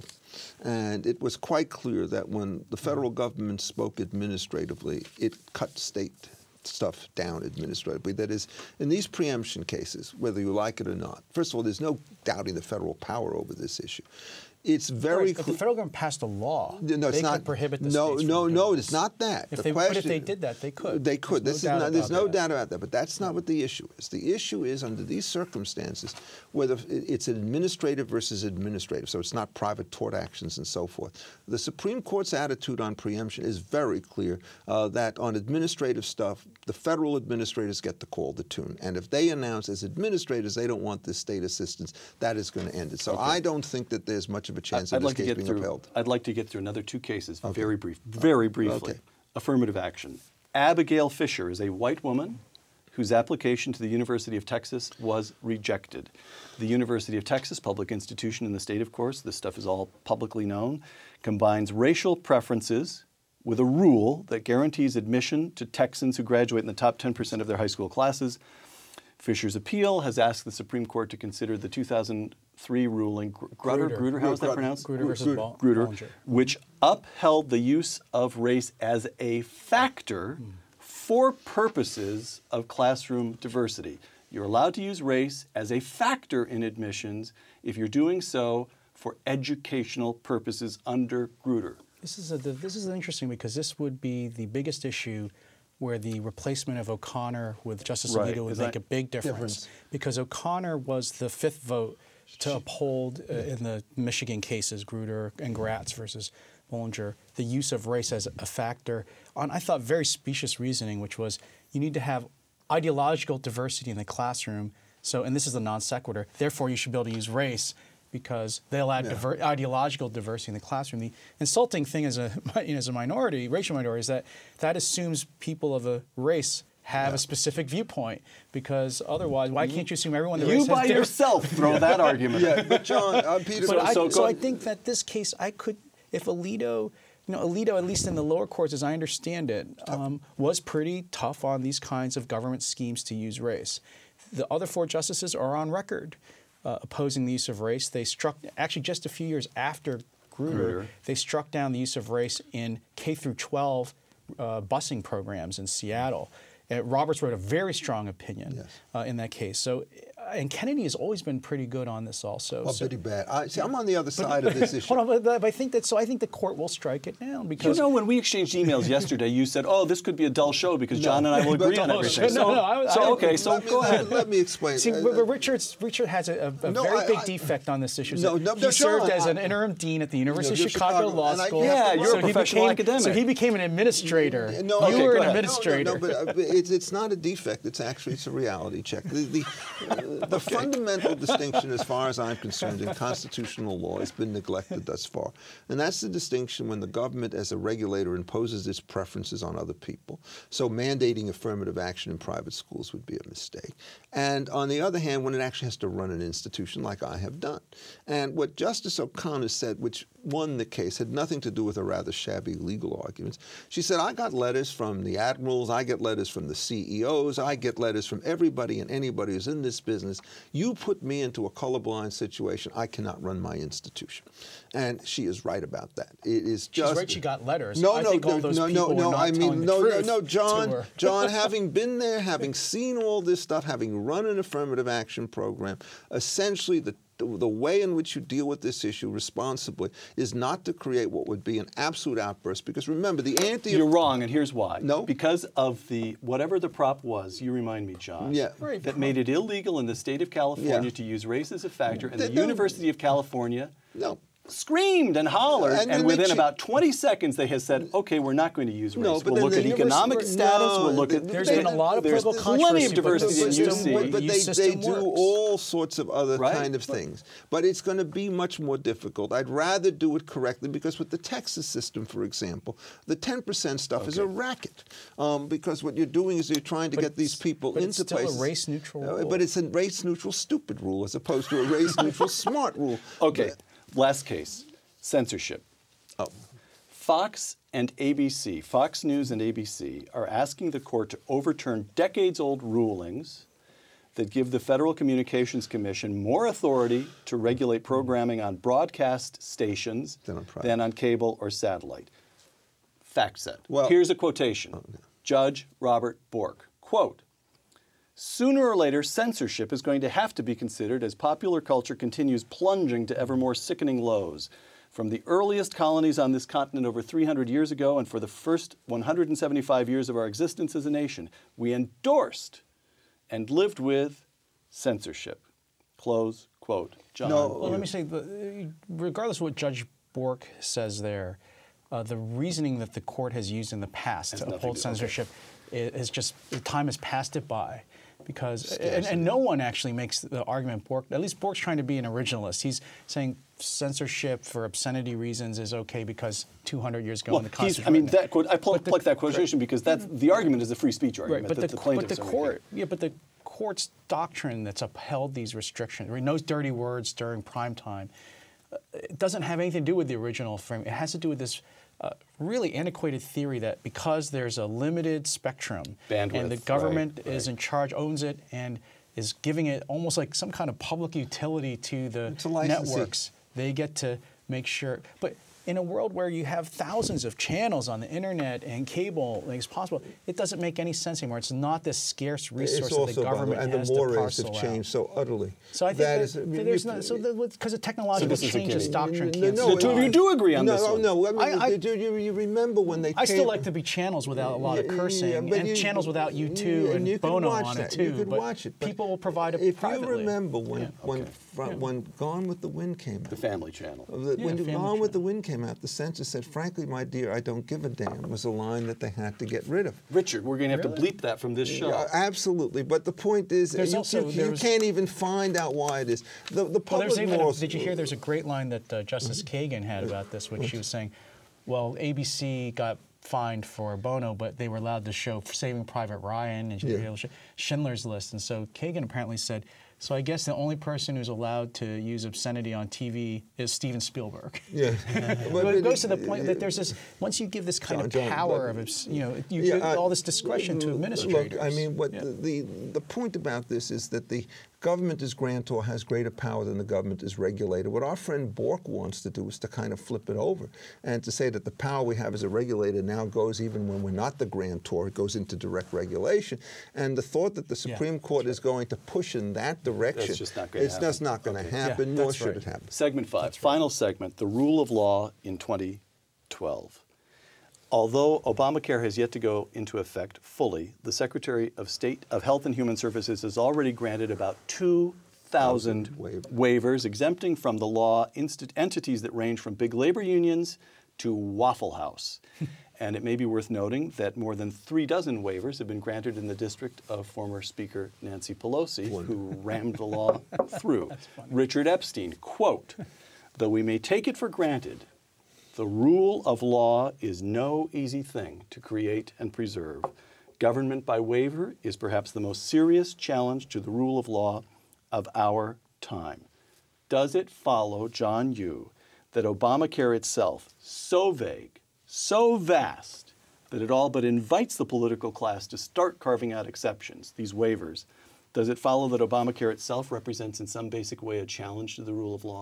And it was quite clear that when the federal government spoke administratively, it cut state stuff down administratively. That is, in these preemption cases, whether you like it or not, first of all, there's no doubting the federal power over this issue. It's very If the federal government passed a law, no, they could prohibit the states from doing No, this. it's not that. But if they did that, they could. They could. There's no doubt about that. But that's not what the issue is. The issue is, under these circumstances, whether it's administrative versus administrative, so it's not private tort actions and so forth. The Supreme Court's attitude on preemption is very clear that on administrative stuff, the federal administrators get to call the tune. And if they announce as administrators they don't want this state assistance, that is going to end it. So I don't think that there's much of a chance of this case being upheld. I'd like to get through another two cases, very briefly. Okay. Affirmative action. Abigail Fisher is a white woman whose application to the University of Texas was rejected. The University of Texas, public institution in the state, of course, this stuff is all publicly known, combines racial preferences with a rule that guarantees admission to Texans who graduate in the top 10% of their high school classes. Fisher's appeal has asked the Supreme Court to consider the 2003 ruling, Grutter, how is that pronounced? Grutter versus Grutter, which upheld the use of race as a factor for purposes of classroom diversity. You're allowed to use race as a factor in admissions if you're doing so for educational purposes under Grutter. This is interesting because this would be the biggest issue where the replacement of O'Connor with Justice Alito would make a big difference. Because O'Connor was the fifth vote to uphold in the Michigan cases, Grutter and Gratz versus Bollinger, the use of race as a factor on, I thought, very specious reasoning, which was you need to have ideological diversity in the classroom. So, and this is a non sequitur, therefore you should be able to use race because they allowed ideological diversity in the classroom. The insulting thing as a minority, racial minority, is that assumes people of a race have a specific viewpoint, because otherwise, why can't you assume everyone in the race has You by yourself throw that argument. But John, Peter... So I think that this case, if Alito, Alito, at least in the lower courts, as I understand it, was pretty tough on these kinds of government schemes to use race. The other four justices are on record opposing the use of race. They struck, actually just a few years after Grutter, they struck down the use of race in K through 12 busing programs in Seattle. Roberts wrote a very strong opinion Yes. in that case. So, and Kennedy has always been pretty good on this also. Well, so, pretty bad. See, I'm on the other side of this issue. hold on, but I think that. So I think the court will strike it down because You know, when we exchanged emails yesterday, you said, "Oh, this could be a dull show because John and I will agree on everything." Go ahead. Let me explain. See, but Richard has a very big defect on this issue. So he served as an interim dean at the University of Chicago Law School. Yeah, you're so a professional academic. So he became an administrator. No, you okay, were go an ahead. administrator. But it's not a defect. It's a reality check. The fundamental distinction, as far as I'm concerned, in constitutional law has been neglected thus far, and that's the distinction when the government, as a regulator, imposes its preferences on other people. So mandating affirmative action in private schools would be a mistake. And on the other hand, when it actually has to run an institution like I have done. And what Justice O'Connor said, which won the case, had nothing to do with her rather shabby legal arguments. She said, I got letters from the admirals, I get letters from the CEOs, I get letters from everybody and anybody who's in this business. You put me into a colorblind situation, I cannot run my institution. And she is right about that. It is just... She's right, she got letters. No, I no, think all those people were not telling the truth to her. John, having been there, having seen all this stuff, having run an affirmative action program, essentially the way in which you deal with this issue responsibly is not to create what would be an absolute outburst. Because remember, the You're wrong, and here's why. No. Because of whatever the prop was, you remind me, John, Yeah. Right. that made it illegal in the state of California Yeah. to use race as a factor, and the No. University of California No. screamed and hollered, And then and they within about 20 seconds they had said, okay, we're not going to use race. No, but we'll then look the at economic university- status, no, we'll look at... There's been a lot of there's political plenty of controversy, but the diversity in system- UC. But The they system do works. all sorts of other Right. kind of things. But it's going to be much more difficult. I'd rather do it correctly because with the Texas system, for example, the 10% stuff is a racket. Because what you're doing is you're trying to get these people but into it's still places. a race-neutral rule. But it's a race-neutral stupid rule as opposed to a race-neutral smart rule. Okay, last case, censorship. Oh. Fox and ABC, Fox News and ABC, are asking the court to overturn decades-old rulings that give the Federal Communications Commission more authority to regulate programming on broadcast stations Than on cable or satellite. Fact set. Well- Here's a quotation. Judge Robert Bork, quote, "Sooner or later, censorship is going to have to be considered as popular culture continues plunging to ever more sickening lows. From the earliest colonies on this continent over 300 years ago and for the first 175 years of our existence as a nation, we endorsed and lived with censorship." Close quote. John. Well, let me say, regardless of what Judge Bork says there, the reasoning that the court has used in the past Has to nothing uphold to- censorship is just, the time has passed it by. Because, and no one actually makes the argument, Bork, at least Bork's trying to be an originalist. He's saying censorship for obscenity reasons is okay because 200 years ago in the Constitution. that quote, I plucked that quotation because that's the argument is a free speech argument Right, that the plaintiffs are making. but the court's doctrine that's upheld these restrictions, no dirty words during prime time, it doesn't have anything to do with the original frame. It has to do with this really antiquated theory that because there's a limited spectrum Bandwidth, and the government right. is in charge, owns it, and is giving it almost like some kind of public utility to the It's a licensee. networks, they get to make sure. But in a world where you have thousands of channels on the internet and cable, like it's possible, it doesn't make any sense anymore. It's not this scarce resource It's that also, the government and has the to mores parcel have out. changed so utterly. So I think That that is- I mean, there's you- not, because of technological this is a changes, gimme. doctrine No, can't no, The two of you do agree on no, this one. No, I- you remember when they I came... still like to be channels without a lot of cursing, but and channels without U2 and you can Bono watch on that. it too. You could but watch it. But people will provide it if privately. you remember when Yeah. when Gone with the Wind came out, The Family Channel. when Family Gone with the Channel. Wind came out, the censor said, "Frankly, my dear, I don't give a damn," was a line that they had to get rid of. Richard, we're going to have to bleep that from this show. Yeah, absolutely, but the point is, There's you, also- you there's- can't even find out why it is. The Well, public there's even morals. did you hear? There's a great line that Justice Kagan had about this, which she was saying, well, ABC got fined for Bono, but they were allowed to show Saving Private Ryan and Schindler's List, and so Kagan apparently said, so I guess the only person who's allowed to use obscenity on TV is Steven Spielberg. Yeah. But it goes to the point that there's this, once you give this kind of John, power look, of, you give all this discretion to administrators. Look, I mean, Yeah. the point about this is that the government as grantor has greater power than the government as regulator. What our friend Bork wants to do is to kind of flip it over and to say that the power we have as a regulator now goes even when we're not the grantor, it goes into direct regulation. And the thought that the Supreme Court is going to push in that direction, That's just not going to happen. it's just not going to happen, nor that's should right. it happen. Segment 5, final segment, the rule of law in 2012. Although Obamacare has yet to go into effect fully, the Secretary of State of Health and Human Services has already granted about 2,000 waivers exempting from the law entities that range from big labor unions to Waffle House. And it may be worth noting that more than 36 waivers have been granted in the district of former Speaker Nancy Pelosi, who rammed the law through. Richard Epstein, quote, "Though we may take it for granted, the rule of law is no easy thing to create and preserve. Government by waiver is perhaps the most serious challenge to the rule of law of our time." Does it follow, John Yoo, that Obamacare itself, so vague, so vast, that it all but invites the political class to start carving out exceptions, these waivers, does it follow that Obamacare itself represents in some basic way a challenge to the rule of law?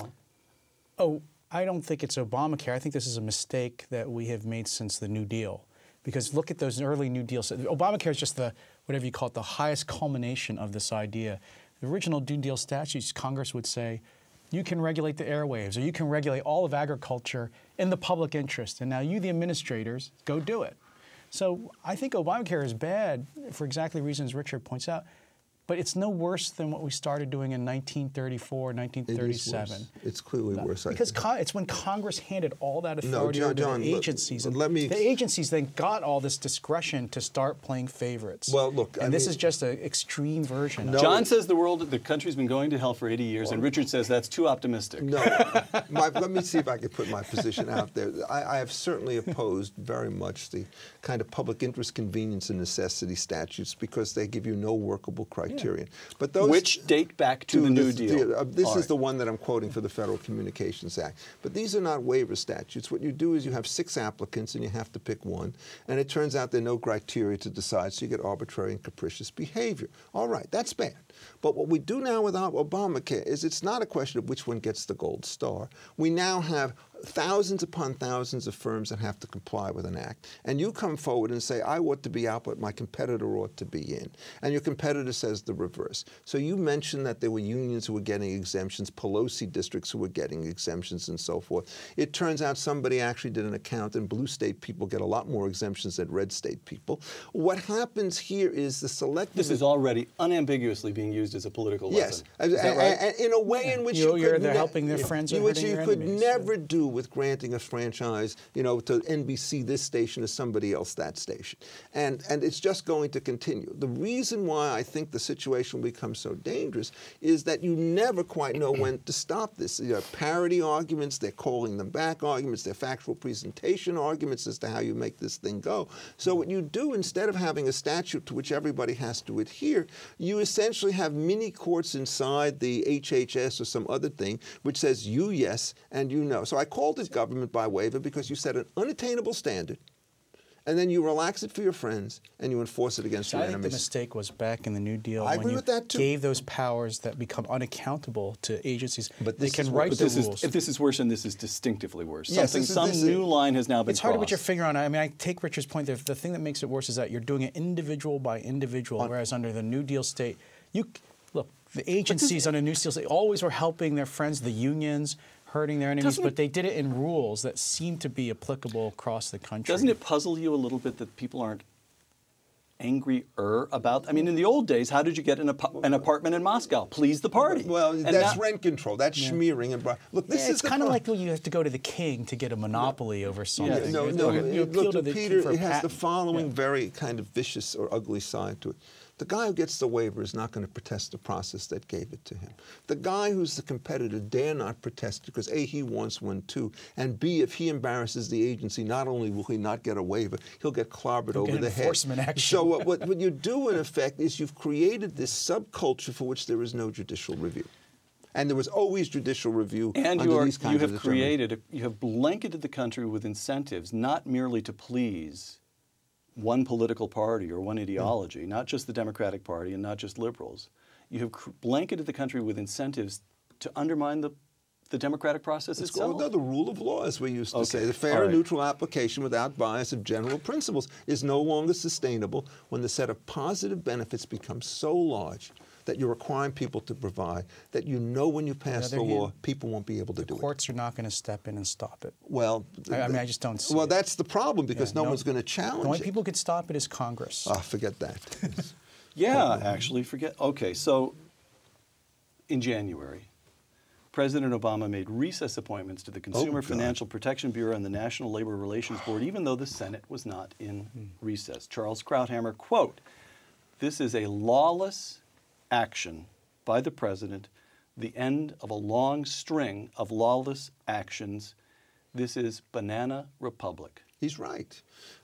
Oh, I don't think it's Obamacare. I think this is a mistake that we have made since the New Deal. Because look at those early New Deal. Obamacare is just the, whatever you call it, the highest culmination of this idea. The original New Deal statutes, Congress would say, you can regulate the airwaves, or you can regulate all of agriculture in the public interest. And now you, the administrators, go do it. So I think Obamacare is bad for exactly the reasons Richard points out. But it's no worse than what we started doing in 1934, 1937. It is worse. It's clearly worse. Because it's when Congress handed all that authority over to the agencies. The agencies then got all this discretion to start playing favorites. Well, look, and this is just an extreme version of it. John says the country's been going to hell for 80 years, and Richard says that's too optimistic. No. Let me see if I can put my position out there. I have certainly opposed very much the kind of public interest, convenience, and necessity statutes because they give you no workable criteria. But those, which date back to the New Deal. This is the one that I'm quoting for the Federal Communications Act. But these are not waiver statutes. What you do is you have 6 applicants and you have to pick one. And it turns out there are no criteria to decide, so you get arbitrary and capricious behavior. All right, that's bad. But what we do now with Obamacare is it's not a question of which one gets the gold star. We now have thousands upon thousands of firms that have to comply with an act. And you come forward and say, I ought to be out, but my competitor ought to be in. And your competitor says the reverse. So you mentioned that there were unions who were getting exemptions, Pelosi districts who were getting exemptions and so forth. It turns out somebody actually did an account and blue state people get a lot more exemptions than red state people. What happens here is the selective... This is already unambiguously being used as a political weapon. Yes. Is that right? And in a way in which they're helping their friends or which hurting you their could enemies. never do with granting a franchise, to NBC this station or somebody else that station. And it's just going to continue. The reason why I think the situation will become so dangerous is that you never quite know when to stop this. You have parity arguments, they're calling them back arguments, they're factual presentation arguments as to how you make this thing go. So what you do, instead of having a statute to which everybody has to adhere, you essentially have mini courts inside the HHS or some other thing which says you yes and you no. So I called it government by waiver because you set an unattainable standard and then you relax it for your friends and you enforce it against your I think enemies. the mistake was back in the New Deal I when agree you with that too. gave those powers that become unaccountable to agencies. But they this can is write what- the This is, rules. if this is worse, and this is distinctively worse. Yes, Some this is- new line has now been It's hard to put your crossed. finger on it. I mean, I take Richard's point there. The thing that makes it worse is that you're doing it individual by individual, whereas under the New Deal state, look, the agencies under New Deal state always were helping their friends, the unions, hurting their enemies, but they did it in rules that seem to be applicable across the country. Doesn't it puzzle you a little bit that people aren't angrier about? I mean, in the old days, how did you get an apartment in Moscow? Please the party. Well, And that's now- rent control. That's schmearing. And look, this it's is the kind of problem. like when you have to go to the king to get a monopoly over something. No, You appeal look, to the Peter, king for it has the patent. following very kind of vicious or ugly side to it. The guy who gets the waiver is not going to protest the process that gave it to him. The guy who's the competitor dare not protest because A, he wants one too, and B, if he embarrasses the agency, not only will he not get a waiver, he'll get clobbered over get the head. enforcement action. So what you do in effect is you've created this subculture for which there is no judicial review. And there was always judicial review And under these kinds you of have determinations. you have blanketed the country with incentives, not merely to please one political party or one ideology, not just the Democratic Party and not just liberals. you have blanketed the country with incentives to undermine the democratic process It's itself. called the rule of law, as we used to say. Okay. The fair All and right. neutral application without bias of general principles is no longer sustainable when the set of positive benefits becomes so large that you're requiring people to provide that you know when you pass the other law, hand, people won't be able to do it. Courts are not going to step in and stop it. Well, I mean, I just don't see well, it. that's the problem because Yeah, no one's going to The challenge only it. people who could stop it is Congress. Forget that. Yeah, actually, forget. Okay, so in January, President Obama made recess appointments to the Consumer God. Financial Protection Bureau and the National Labor Relations Board, even though the Senate was not in recess. Charles Krauthammer, quote, "This is a lawless action by the president, the end of a long string of lawless actions. This is banana republic." He's right.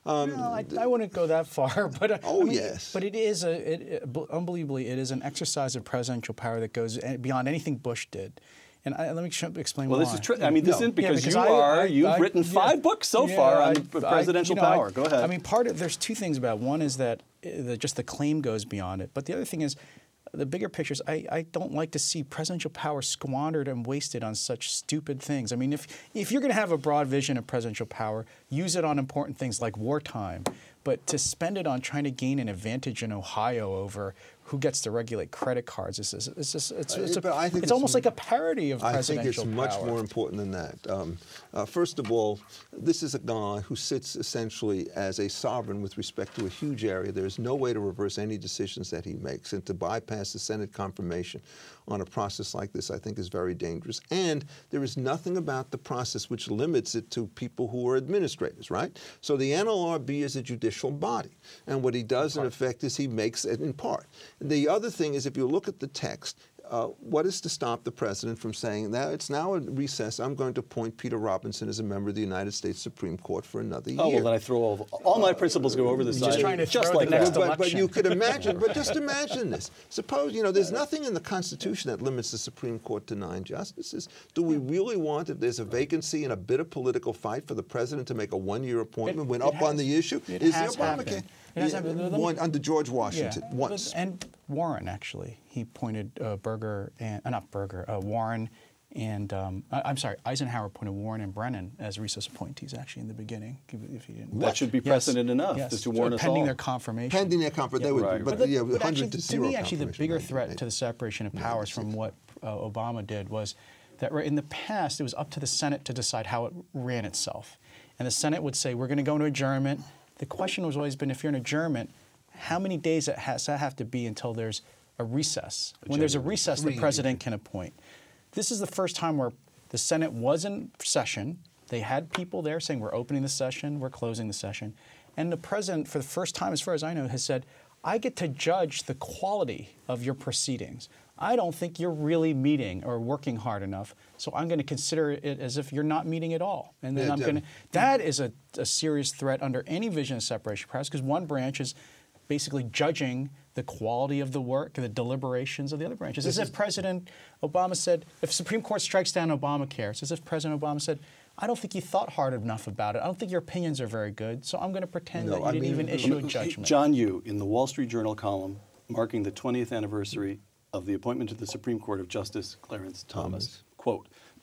No, I wouldn't go that far, but Oh, I mean, yes. But it is unbelievably, it is an exercise of presidential power that goes beyond anything Bush did. And let me explain Well, why. this is true. I mean, this No. isn't because, Yeah, you've written 5 books so far on presidential power. Go ahead. I mean, there's two things about it. One is that just the claim goes beyond it, but the other thing is the bigger picture is I don't like to see presidential power squandered and wasted on such stupid things. I mean, if you're going to have a broad vision of presidential power, use it on important things like wartime. But to spend it on trying to gain an advantage in Ohio over who gets to regulate credit cards, it's But I think it's almost like a parody of I think presidential it's much power. more important than that. First of all, this is a guy who sits essentially as a sovereign with respect to a huge area. There's no way to reverse any decisions that he makes, and to bypass the Senate confirmation on a process like this, I think, is very dangerous. And there is nothing about the process which limits it to people who are administrators, right? So the NLRB is a judicial body, and what he does in effect is he makes it in part. The other thing is, if you look at the text, what is to stop the president from saying that it's now a recess, I'm going to appoint Peter Robinson as a member of the United States Supreme Court for another year? Oh, well, then I throw all my principles go over the side. just trying to just throw like the next that. But you election. could imagine, but just imagine this. Suppose, there's nothing in the Constitution that limits the Supreme Court to 9 justices. Do we really want, if there's a vacancy in a bitter political fight, for the president to make a 1-year appointment when up on the issue? It Is has the Obama happened. case? It has happened. Let me- Under George Washington, Yeah. once. And Warren, actually, he appointed Warren and I'm sorry, Eisenhower appointed Warren and Brennan as recess appointees, actually, in the beginning. If you didn't. That should be precedent enough to warn us pending all. their confirmation. Pending their confirmation, they would, Right. but, But 100 actually, to to 0 me, actually, the confirmation. bigger threat to the separation of powers from what Obama did was that in the past, it was up to the Senate to decide how it ran itself. And the Senate would say, we're going to go into adjournment. The question has always been, if you're in adjournment, how many days does that have to be until there's a recess? When there's a recess, the president can appoint. This is the first time where the Senate was in session. They had people there saying, we're opening the session, we're closing the session. And the president, for the first time, as far as I know, has said, I get to judge the quality of your proceedings. I don't think you're really meeting or working hard enough, so I'm going to consider it as if you're not meeting at all. And then Yeah, that is a serious threat under any vision of separation of powers, because one branch is basically judging the quality of the work, the deliberations of the other branches. As if President Obama said, if Supreme Court strikes down Obamacare, it's as if President Obama said, I don't think you thought hard enough about it. I don't think your opinions are very good, so I'm going to pretend that you didn't even issue a judgment. John Yoo, in the Wall Street Journal column marking the 20th anniversary of the appointment to the Supreme Court of Justice Clarence Thomas, quote,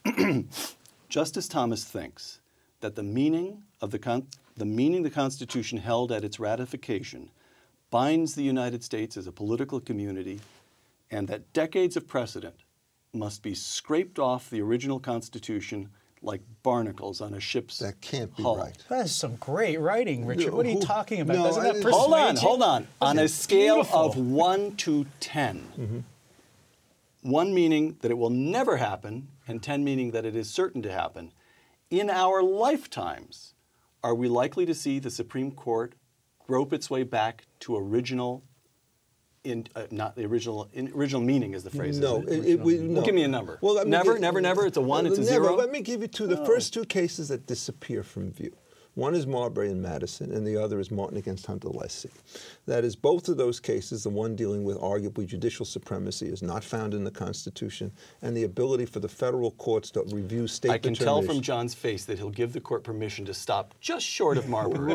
Justice Thomas thinks that the meaning the Constitution held at its ratification binds the United States as a political community, and that decades of precedent must be scraped off the original Constitution like barnacles on a ship's That can't be hull. right. That is some great writing, Richard. No, What are you who- talking about? no, Doesn't that I- persuade you? Hold on. On a That's scale beautiful. of 1 to 10, 1 meaning that it will never happen, and 10 meaning that it is certain to happen, in our lifetimes, are we likely to see the Supreme Court grope its way back to original, not the original meaning is the phrase. No, isn't it? no. Give me a number. Well, Never. It's a 1, it's a never. 0. Let me give you the first 2 cases that disappear from view. One is Marbury and Madison, and the other is Martin against Hunter Lessie. That is, both of those cases, the one dealing with arguably judicial supremacy, is not found in the Constitution, and the ability for the federal courts to review state I can determination. tell from John's face that he'll give the court permission to stop just short of Marbury.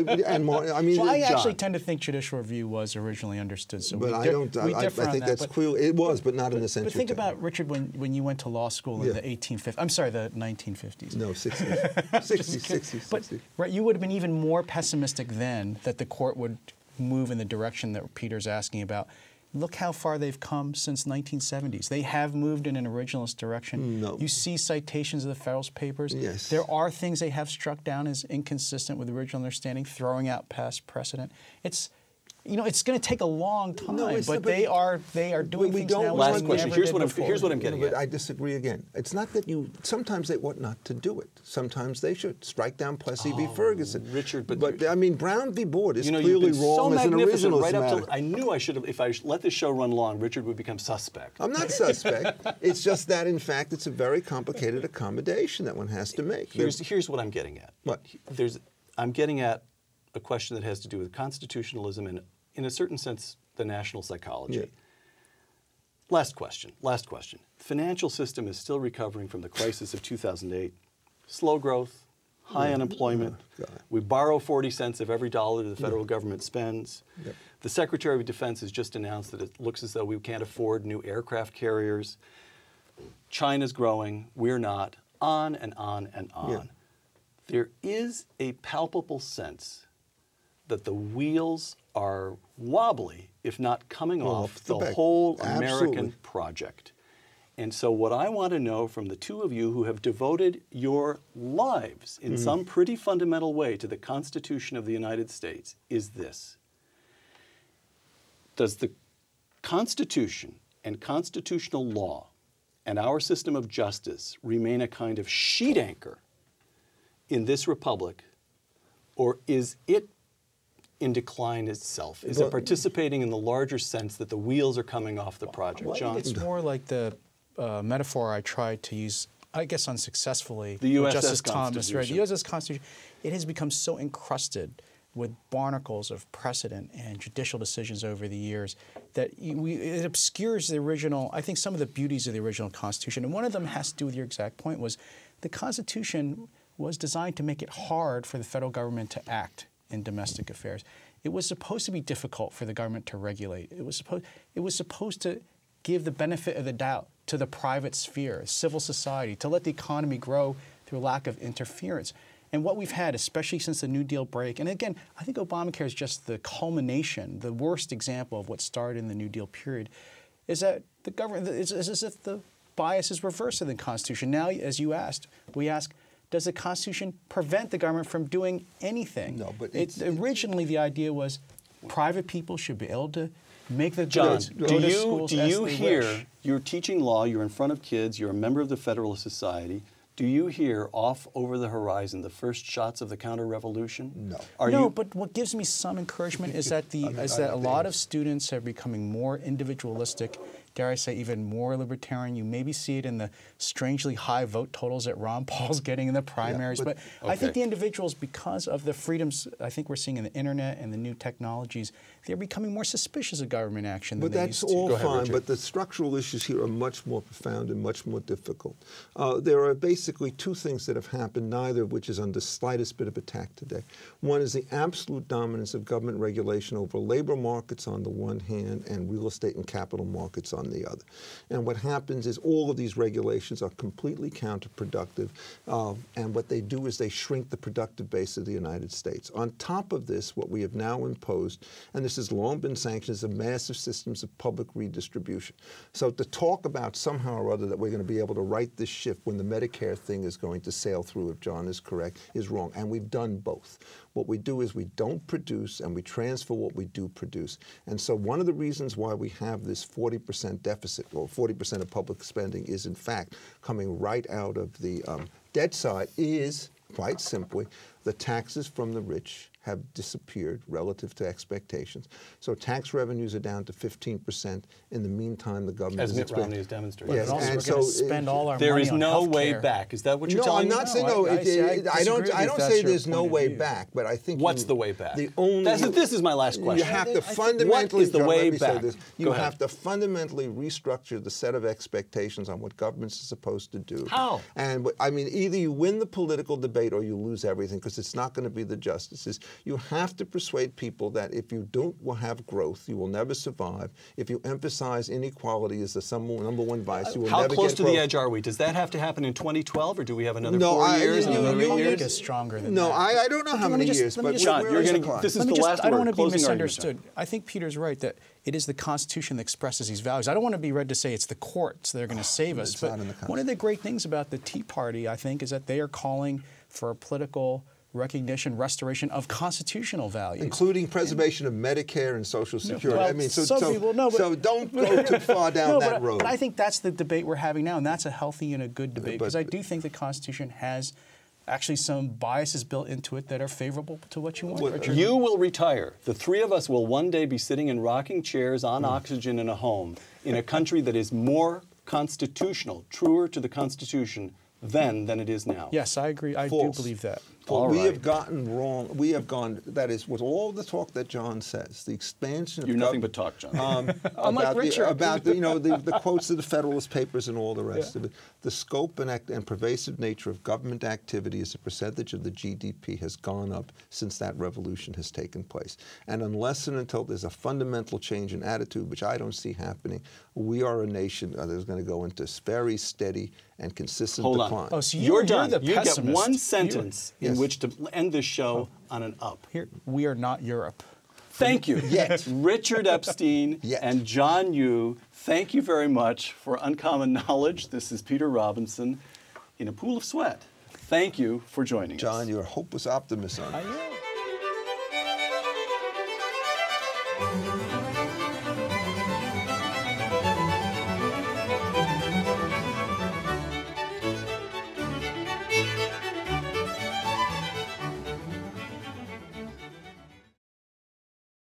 I actually tend to think judicial review was originally understood. So But we I di- don't. we I differ on think that, that's but- clear. It was, but not in the sense. But think about, Richard, when you went to law school in Yeah. the 1850s. I'm sorry, the 1950s. No, 60s, 60s. But right, you would have been even more pessimistic then that the court would move in the direction that Peter's asking about. Look how far they've come since 1970s. They have moved in an originalist direction. No. You see citations of the Federalist Papers. Yes. There are things they have struck down as inconsistent with original understanding, throwing out past precedent. It's going to take a long time, but they are doing things now. Last question. Here's what I'm No, getting but at. I disagree again. It's not that sometimes they ought not to do it. Sometimes they should strike down Plessy v. Ferguson. Richard, but I mean, Brown v. Board is You've clearly been wrong so as an magnificent originalist right up matter. till I knew I should have. If I let this show run long, Richard would become suspect. I'm not suspect. It's just that, in fact, it's a very complicated accommodation that one has to make. Here's what I'm getting at. What? I'm getting at a question that has to do with constitutionalism and, in a certain sense, the national psychology. Yeah. Last question. Financial system is still recovering from the crisis of 2008. Slow growth, high unemployment. God. We borrow 40 cents of every dollar the federal government spends. Yep. The Secretary of Defense has just announced that it looks as though we can't afford new aircraft carriers. China's growing, we're not, on and on and on. Yeah. There is a palpable sense that the wheels are wobbly, if not coming off the back. whole Absolutely. American project. And so what I want to know from the two of you who have devoted your lives in some pretty fundamental way to the Constitution of the United States is this. Does the Constitution and constitutional law and our system of justice remain a kind of sheet anchor in this republic, or is it in decline itself? Is it participating in the larger sense that the wheels are coming off the project? Well, I John? think it's more like the metaphor I tried to use, I guess unsuccessfully, The with USS Justice Thomas. Right? The Constitution. USS Constitution, it has become so encrusted with barnacles of precedent and judicial decisions over the years that it obscures the original, I think, some of the beauties of the original Constitution. And one of them has to do with your exact point, was the Constitution was designed to make it hard for the federal government to act in domestic affairs. It was supposed to be difficult for the government to regulate. It was supposed to give the benefit of the doubt to the private sphere, civil society, to let the economy grow through lack of interference. And what we've had, especially since the New Deal break, and again, I think Obamacare is just the culmination, the worst example of what started in the New Deal period, is that the government, it's as if the bias is reversed in the Constitution. Now, as you asked, we ask, does the Constitution prevent the government from doing anything? No, but originally the idea was private people should be able to make the John, goods, go to schools do as you they hear, wish. you're teaching law, you're in front of kids, you're a member of the Federalist Society, do you hear off over the horizon the first shots of the counter-revolution? No. But what gives me some encouragement is that a lot of students are becoming more individualistic, dare I say even more libertarian. You maybe see it in the strangely high vote totals that Ron Paul's getting in the primaries. But I think the individuals, because of the freedoms I think we're seeing in the internet and the new technologies, they're becoming more suspicious of government action than But they that's used to. all fine, Richard. but the structural issues here are much more profound and much more difficult. There are basically two things that have happened, neither of which is under the slightest bit of attack today. One is the absolute dominance of government regulation over labor markets on the one hand and real estate and capital markets on the other. And what happens is all of these regulations are completely counterproductive, and what they do is they shrink the productive base of the United States. On top of this, what we have now imposed, and this has long been sanctioned, is a massive systems of public redistribution. So to talk about somehow or other that we're going to be able to right this ship when the Medicare thing is going to sail through, if John is correct, is wrong. And we've done both. What we do is we don't produce and we transfer what we do produce. And so one of the reasons why we have this 40% deficit, or 40% of public spending, is in fact coming right out of the debt side, is quite simply The taxes from the rich have disappeared relative to expectations. So tax revenues are down to 15%. In the meantime, the government As is Mitt Romney has demonstrated. Yes, But also, and we're going to so spend all our There money is on no way healthcare. back. Is that what you're No, telling I'm me? not saying No, no. I disagree with I you don't if that's say your there's no point of way view. back, but I think What's the way back? The only This is my last question. You have to I think- fundamentally. What is the John, way let me say back? this. Go You ahead. have to fundamentally restructure the set of expectations on what governments are supposed to do. How? And I mean, either you win the political debate or you lose everything, because it's not going to be the justices. You have to persuade people that if you don't have growth, you will never survive. If you emphasize inequality as the number one vice, you will How never close get to growth. the edge are we? Does that have to happen in 2012, or do we have another No, 4 years? you- another you- 8 you- years? Is stronger than No, that. I don't know how Let me many just- years, let me but just- John, where you're is the going clock? to. This is Let me the just, last I don't word. want to be Closing argument. misunderstood. I think Peter's right that it is the Constitution that expresses these values. I don't want to be read to say it's the courts that are going to save us. It's But not in the one of the great things about the Tea Party, I think, is that they are calling for a political recognition, restoration of constitutional values. Including preservation of Medicare and Social Security. Well, I mean, some people know, but- so don't go too far down No, that but, road. but I think that's the debate we're having now, and that's a healthy and a good debate, But- because I do think the Constitution has actually some biases built into it that are favorable to what you want, Richard. You will retire. The three of us will one day be sitting in rocking chairs on oxygen in a home in a country that is more constitutional, truer to the Constitution then than it is now. Yes, I agree. I False. do believe that. What All we right. have gotten wrong, we have gone, that is, with all the talk that John says, the expansion of You're nothing but talk, John. about Richard. the quotes of the Federalist Papers and all the rest of it. The scope and pervasive nature of government activity as a percentage of the GDP has gone up since that revolution has taken place. And unless and until there's a fundamental change in attitude, which I don't see happening, we are a nation that is going to go into very steady and consistent Hold decline. on. Oh, so You're done. the You get pessimist. one You- sentence in Yes. which to end this show on an up. Here, we are not Europe. Thank you. Yet. Richard Epstein Yet. and John Yoo, thank you very much for Uncommon Knowledge. This is Peter Robinson in a pool of sweat. Thank you for joining us. John, you're a hopeless optimist. I am.